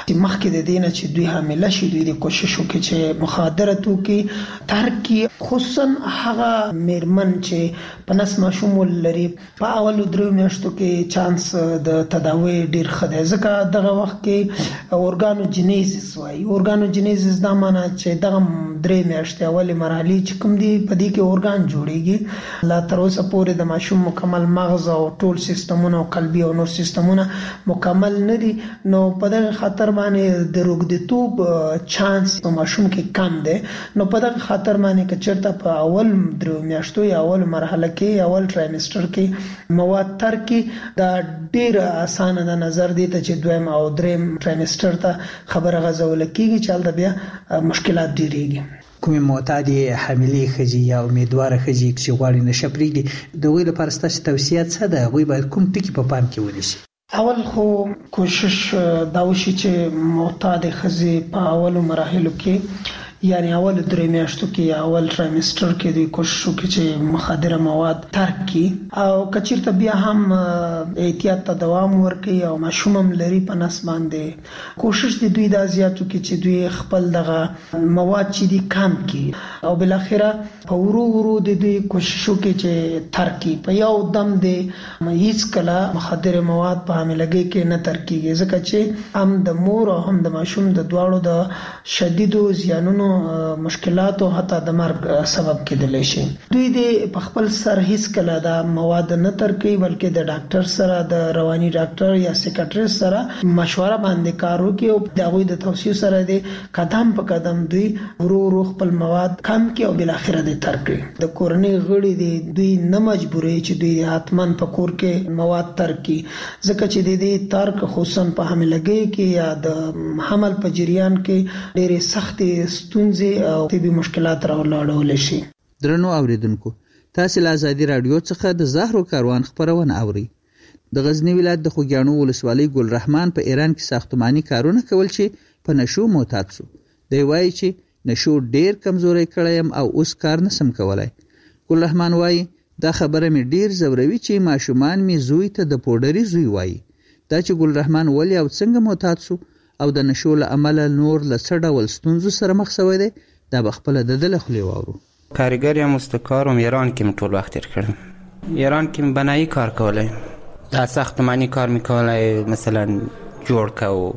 چې مخکې د دینه چې دوی حامله شي دوی د کوشش وکړي چې مخدره توکي ترکي خصوصا هغه میرمن چې په نس ماشوم ولري په اولو درو میاشتو کې چانس د تداوی ډیر خدای ځکه دغه وخت کې اورګانوجینیزس وایي. اورګانوجینیزس دا معنی چې دغه درې میاشتې اولې مرحلې چې کوم دي په دې کې اورګان جوړیږي لا تر اوسه پورې د ماشوم مکمل مغز او ټول سیستمونه او قلبي او نور سیستمونه مکمل نه دي، نو په دغه خاطر باندې د روغتیتوب چانس په ماشوم کې کم دی. نو په دغه خاطر باندې که چېرته په اول درو میاشتو یا اول مرحله کې اول ټرایمستر کې مواد ترکي دا ډیر اسانه د نظر دی ته چې دویم او دریم ټرایمستر ته خبره غځول کیږي چې هلته بیا مشکلات ډیریږي. کومې معتادې حاملې ښځې یا امیدواره ښځې چې غواړي نشه پرېږدي د هغوی لپاره ستاسو توصیه څه ده؟ هغوی باید کوم ټکي په پام کې ونیسي؟ اول خو کوشش دا وشي چې معتادې ښځې په اولو مراحلو کې یعنی اول درې میاشتو کې یا اول ټرایمستر کې دوی کوشش وکړي چې مخدره مواد ترک کړي او که چېرته بیا هم احتیاط ته دوام ورکړي او ماشوم هم لري په نس باندې کوشش د دوی دا زیات وکړي چې دوی خپل دغه مواد چې دي کم کړي او بالاخره په ورو ورو د دوی کوشش وکړي چې ترک کړي. په یو دم د هیڅ کله مخدره مواد په حاملګۍ کې نه ترک کېږي ځکه چې هم د مور او هم د ماشوم د دواړو د شدیدو زیانونو مشکلاتو حتی د مرګ سبب کېدلی شي. دوی د په خپل سر هیڅ کله دا مواد نه ترکي بلکې د ډاکټر سره د رواني ډاکټر یا سیکاټریست سره مشوره باندې کار وکړي او د هغوی د توصیو سره د قدم په قدم دوی ورو ورو خپل مواد کم کړي او بالاخره د ترک کړي. د کورنۍ غړي د دوی نه مجبوري چې دوی حتماً په کور کې مواد ترکي ځکه چې د دې ترک خصوصا په حاملګۍ کې یا د حمل په جریان کې ډېرې سختې او طبي مشکلات راولاړول شي. درنو اوریدونکو، تاسو له ازادي رادیو څخه د زهرو کاروان خبرونه اوري. د غزنی ولایت د خوګیانو ولسوالۍ ګل رحمان په ایران کې ساختماني کارونه کول چې په نشو معتاد شو. دی وایي چې نشو ډیر کمزوري کړم او اوس کار نسم کولای. ګل رحمان وایي دا خبره مې ډیر زوروي چې ماشومان می زوی ته د پوډري زوی وایي. دا چې ګل رحمان ولی او څنګه معتاد شو او د نشو له عمله نور له څه ډول ستونزو سره مخ شوی دی دا به خپله د ده له خولې واورو. کارګر یم مستکار وم ایران کې مې ټول وخت تېر کړی. ایران کې مې بنایي کار کولی، دا ساختماني کار مې کولی، مثلا جوړ کوو.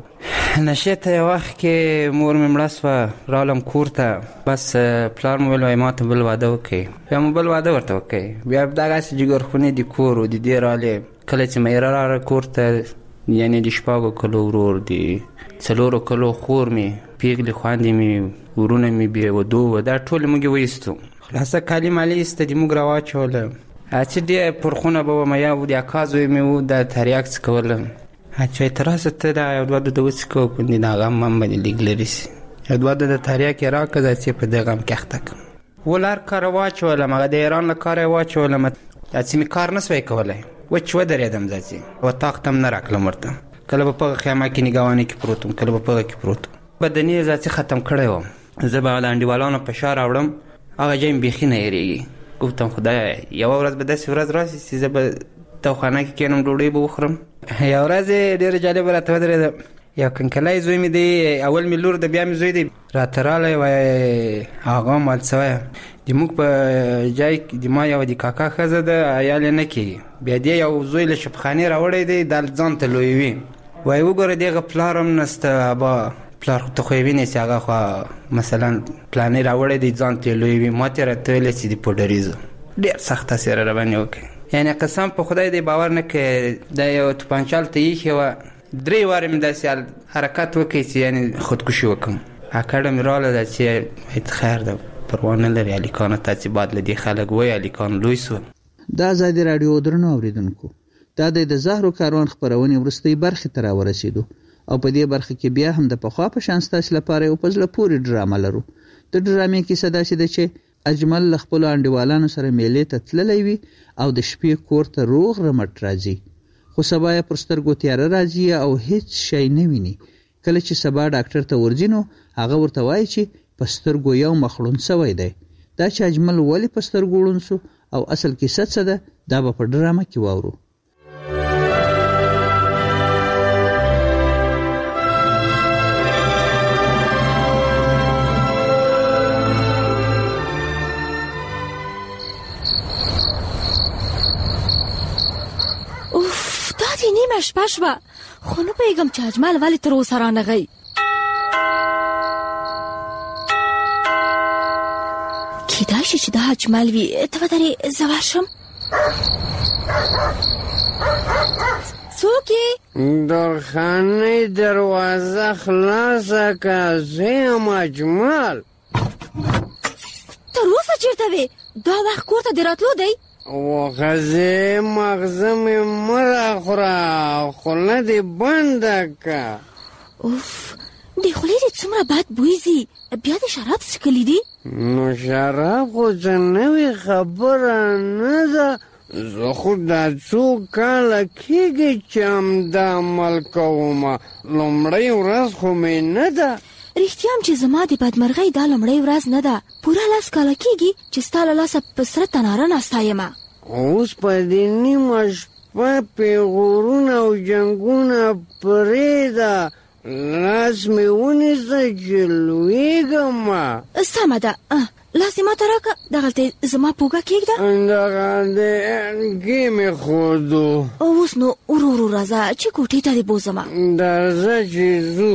نشې ته یو وخت کې مور مې مړه سوه راغلم کور ته، بس پلار مې ویل وایي ما ته بل واده وکړئ. بیا مو بل واده ورته وکړئ. بیا دغسې جګرخونې د کور و د دې راغلې. کله چې میره راغله کور ته یعنی د شپږو کلو ورور د څلورو کلو خور مې پیغلې خویندې مې ورونه مې بې ودو و دا ټول موږ یې وایستو. خلاصه کالي مالي ایسته د موږ راواچوله چې ډېر پر خونه به وم یا د اکا زوی مې و دا تریاک څکوله چې وایي ته راسه ته دا یو دوه دده وڅکوه باندې د هغه هم باندې لیک لرې سي یو دوه دده تریاک یې راکړه دا چې په دغه هم کې اخته کړم. ول هر کاره واچولم هغه د ایران له کاره یې واچولم دا چې مې کار نه سوی کولی وچ ودرېدم داسې وطاق ته هم نه راکړلم ورته. کله به په هغه خیمه کې نګهوانۍ کې پروت وم، کله به په هغه کې پروت وم. بدني ذاتي ختم کړی وم. زه به له انډیوالانو په شا راوړم هغه ځای مې بیخي نه هېرېږي. گفتم خدایه یوه ورځ به داسې ورځ راسي چې زه به توخانه کې کښېنم ډوډۍ به وخورم. یوه ورځ یې ډېره جالبه راته ودرېده. یو کنکلی زوی مې دی، اول مې لور د بیا مې زوی دی راته راغلی وایي هغه هم مات سوی د موږ په ځای کې د ما یوه د کاکا ښځه ده عیال یې نه کېږي. بیا دې یو زوی له شپخانې راوړی دی دا ځان ته لویوي. وایي وګوره دغه پلار هم نسته ابا پلار ته خو یې وینې چې هغه خو مثلا پلانې راوړی دی ځان ته یې لویوي. ما ته یې راته ویلې چې د پوډریزو ډېر سخت تاثیر راباندې وکړي. یعنې قسم په خدای دی باور نه کوې دا یو توپانچه هلته ایښې وه 3 وارې مې داسې حرکت وکړي چې یعنې خودکشي وکړم. اکاډه مې راغله دا چې خیر ده پروا نه لري هلکانو ته چې بعد له دې خلک وایي هلکان لوی سول. د ازادي راډیو درنو اوریدونکو دا د زهرو کاروان خپرونې وروستۍ برخې ته راورسېدو او په دې برخه کې بیا هم د پخوا په شان ستاسو لپاره یو په زړه پورې ډرامه لرو. د ډرامې کیسه داسې ده چې اجمل له خپلو انډیوالانو سره میلې ته تللی وي او د شپې کور ته روغ رمټ راځي، خو سبا یې پر سترګو تیاره راځي او هیڅ شی نه ویني. کله چې سبا ډاکټر ته ورځي نو هغه ورته وایي چې په سترګو یو مخ ړوند سوی دی. دا چې اجمل ولې په سترګو ړوند سو او اصل کیسه څه ده دا به په ډرامه کې واورو. ډېره شپه شوه خو نه پوهېږم چې اجمل ولې تر اوسه رانغی. کیدای شي چې دا اجمل وي. ته ودرې زه ورشم. څوک یې؟ درخانۍ دروازه خلاصه که زه یم اجمل. تر اوسه چېرته وې؟ دا وخت کور ته دې راتلو دی؟ وښځې مغزه مې مه راخوره خوله دې بنده که. اوف د خولې دې څومره بد بوی ځي. بیا دې شراب څښلي دي؟ نو شراب خو څه نوې خبره نه ده. زه خو دا څو کاله کېږي چې همدا عمل کومه. لومړۍ ورځ خو مې نه ده. رښتیا هم چې زما د بدمرغۍ دا لومړۍ ورځ نه ده. پوره 10 کاله کېږي چې ستا له لاسه په سره تناره ناسته یمه. اوس په دې نیمه شپه پیغورونه او جنګونه پرېږده. لاس مې ونیسه چې لوېږمه. سمه ده. لاس یې ماته راکړه. دغلته زما پوږه کېږده. دغلته کې مې ښودو. اوس نو ورو ورو راځه چې کوټې ته دې بوځمه. درځه چې ځو.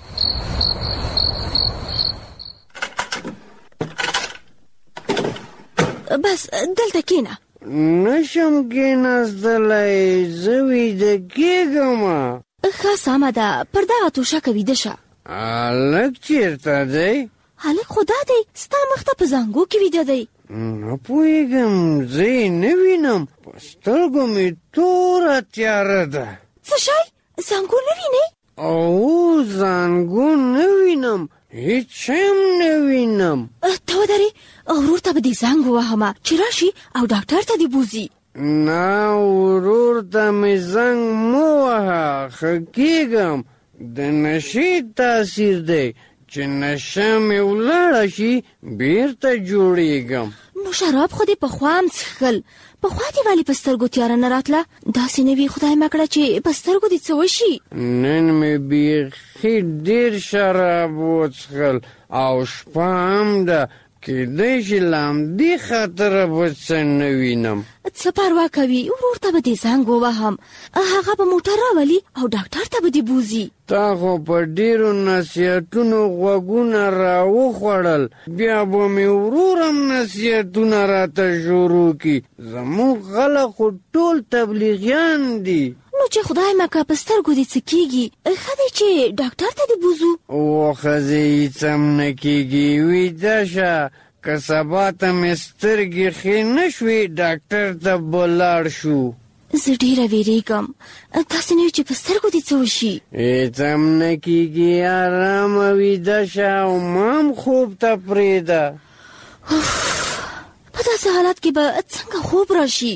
بس دلته کېنه. نشم کېناستلی زه ویده کېږمه. ښه سمه ده. پر دغه توشکه ویده شه. هلک چېرته دی؟ هلک خو دا دی ستا مخ ته په زانګو کې ویده دی. نه پوهېږم زه یې نه وینم. په سترګو مې توره تیاره ده. څه شی؟ زانګو نه وینې؟ او زانګو نه وینم. هیڅ هم نه وینم. ته ودرې ورور ته به دې زنګ ووهمه چې راشي او ډاکټر ته دې بوځي. نه ورور ته مې زنګ مه وهه ښه کېږم. د نشې تاثیر دی چې نشه مې ولاړه شي بیرته جوړېږم. نو شراب خو دې پخوا هم څښل. پخوا دې ولې په سترګو تیاره نه راتله؟ داسې نه وي خدای مه کړه چې په سترګو دې څه وشي. نن مې بیخي ډېر شراب وڅښل او شپه هم ده. کېدای شي له همدې خاطره به څه نه وینم. څه پروا کوي ورور ته به دې زنګ ووهم. هغه به موټر راولي او ډاکټر ته به دې بوځي. تا خو په ډېرو نصیحتونو غوږونه راوخوړل. بیا به مې ورور هم نصیحتونه راته شروع کړي. زموږ خلک خو ټول تبلیغیان دي. نو چې خدای مه کړه په سترګو دې څه کېږي. ښه دی چې ډاکټر ته دې بوځو. وښځې هېڅ هم نه کېږي. ویده شه. که سبا ته مې سترګې ښې نه شوې ډاکټر ته به لاړ شو. زه ډېره وېرېږم. داسې نه وي چې په سترګو دې څه وشي. هېڅ هم نه کېږي. ارامه ویده شه او ما هم خوب ته پرېږده. په داسې حالت کې به څنګه خوب راشي؟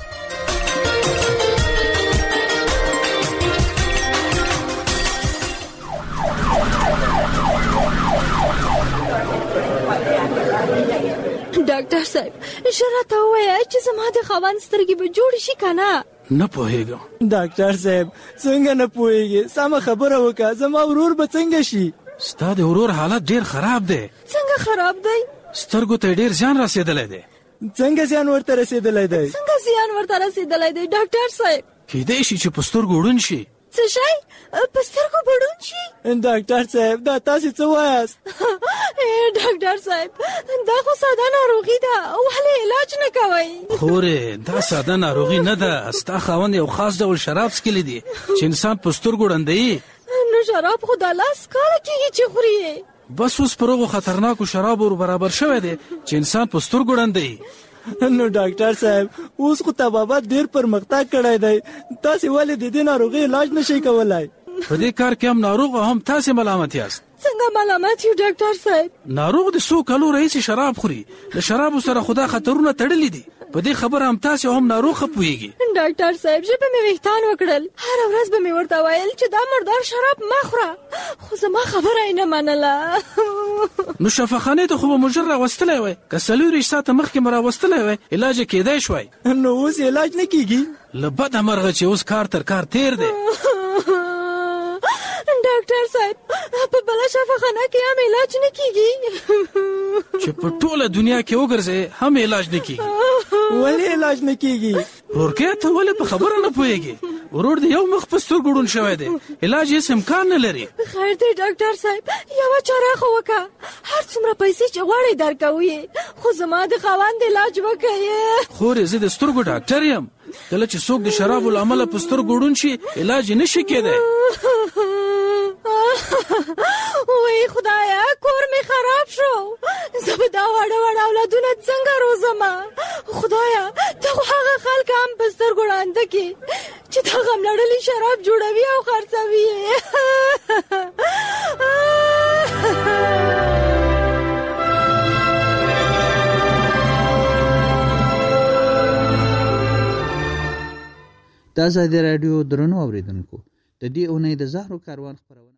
ډاکټر صاحب ژر راته ووایه چې زما د خاوند سترګې به جوړې شي که نه؟ نه پوهېږم. ډاکټر صاحب څنګه نه پوهېږې؟ سمه خبره وکړه. زما ورور به څنګه شي؟ ستا د ورور حالت ډېر خراب دی. څنګه خراب دی؟ سترګو ته ډېر زیان رسېدلی دی. څنګه زیان ورته رسېدلی دی؟ څنګه زیان ورته رسېدلی دی ډاکټر صاحب؟ کېدای شي چې په سترګو ړوند شي. څه شی؟ په سترګو به ړوند شي؟ ډاکټر صاحب دا تاسې څه وایاست؟ ډاکټر صاحب دا خو ساده ناروغي ده. ولې علاج نه کوئ؟ خورې دا ساده ناروغي نه ده. ستا خاوند یو خاص ډول شراب څښلی دی چې انسان په سترګو ړندوي. نو شراب خو دا 10 کاله کېږي چې خوري. بس اوس پر هغو خطرناکو شرابو ور برابر شوی دی چې انسان په سترګو ړندوي. نو ډاکټر صاحب اوس خو طبابت ډېر پرمختګ کړی دی. تاسې ولې د دې ناروغۍ علاج نشئ کولی؟ په دې کار کې هم ناروغ او هم تاسې ملامت یاست. څنګه ملامت یو ډاکټر صاحب؟ ناروغ د 100 کالو راهیسې شراب خوري. له شرابو سره خدا خطرونه تړلي دي. په دې خبره هم تاسې هم ناروغ ښه پوهېږي. ډاکټر صاحب ژبه مې ویښتان وکړل. هره ورځ به مې ورته ویل چې دا مردار شراب مه خوره. خو زما خبره یې نه منله. نو شفاخانې ته خو به مو ژر راوستلی وی. که 24 ساعته مخکې مو راوستلی وی علاج یې کېدای شوی. نو اوس علاج نه کېږي؟ له بده مرغه چې اوس کار تر کار تیر دی. ډاکټر صاحب په بله شفاخانه کې هم علاج نه کېږي؟ چې په ټوله دنیا کې وګرځې هم علاج نه کېږي. ولې علاج نه کېږي؟ ورکه ته ولې په خبره نه پوهیږي؟ ورور دی یو مخ په سترګو ړوند شوی دی، علاج یې امکان نه لري. خیر دی ډاکټر صاحب، یوه چاره خو وکړه. هر څومره پیسې چې غواړې درکوي، خو زما د خاوند علاج وکړې. خورې زه د سترګو ډاکټر یم. کله چې څوک د شرابو له امله په سترګو ړوند شي علاج یې نشي کېدی. وای خدایا، کور مې خراب شو. زه به دا واړه واړه اولادونه څنګه روزمه؟ خدایا ته خو هغه خلک هم په سترګو ړانده کړي چې دا غم لړلي شراب جوړوي او خرڅوي یې. د آزادي راډیو درنو اوریدونکو، د دې اونۍ د زهرو کاروان خپرونه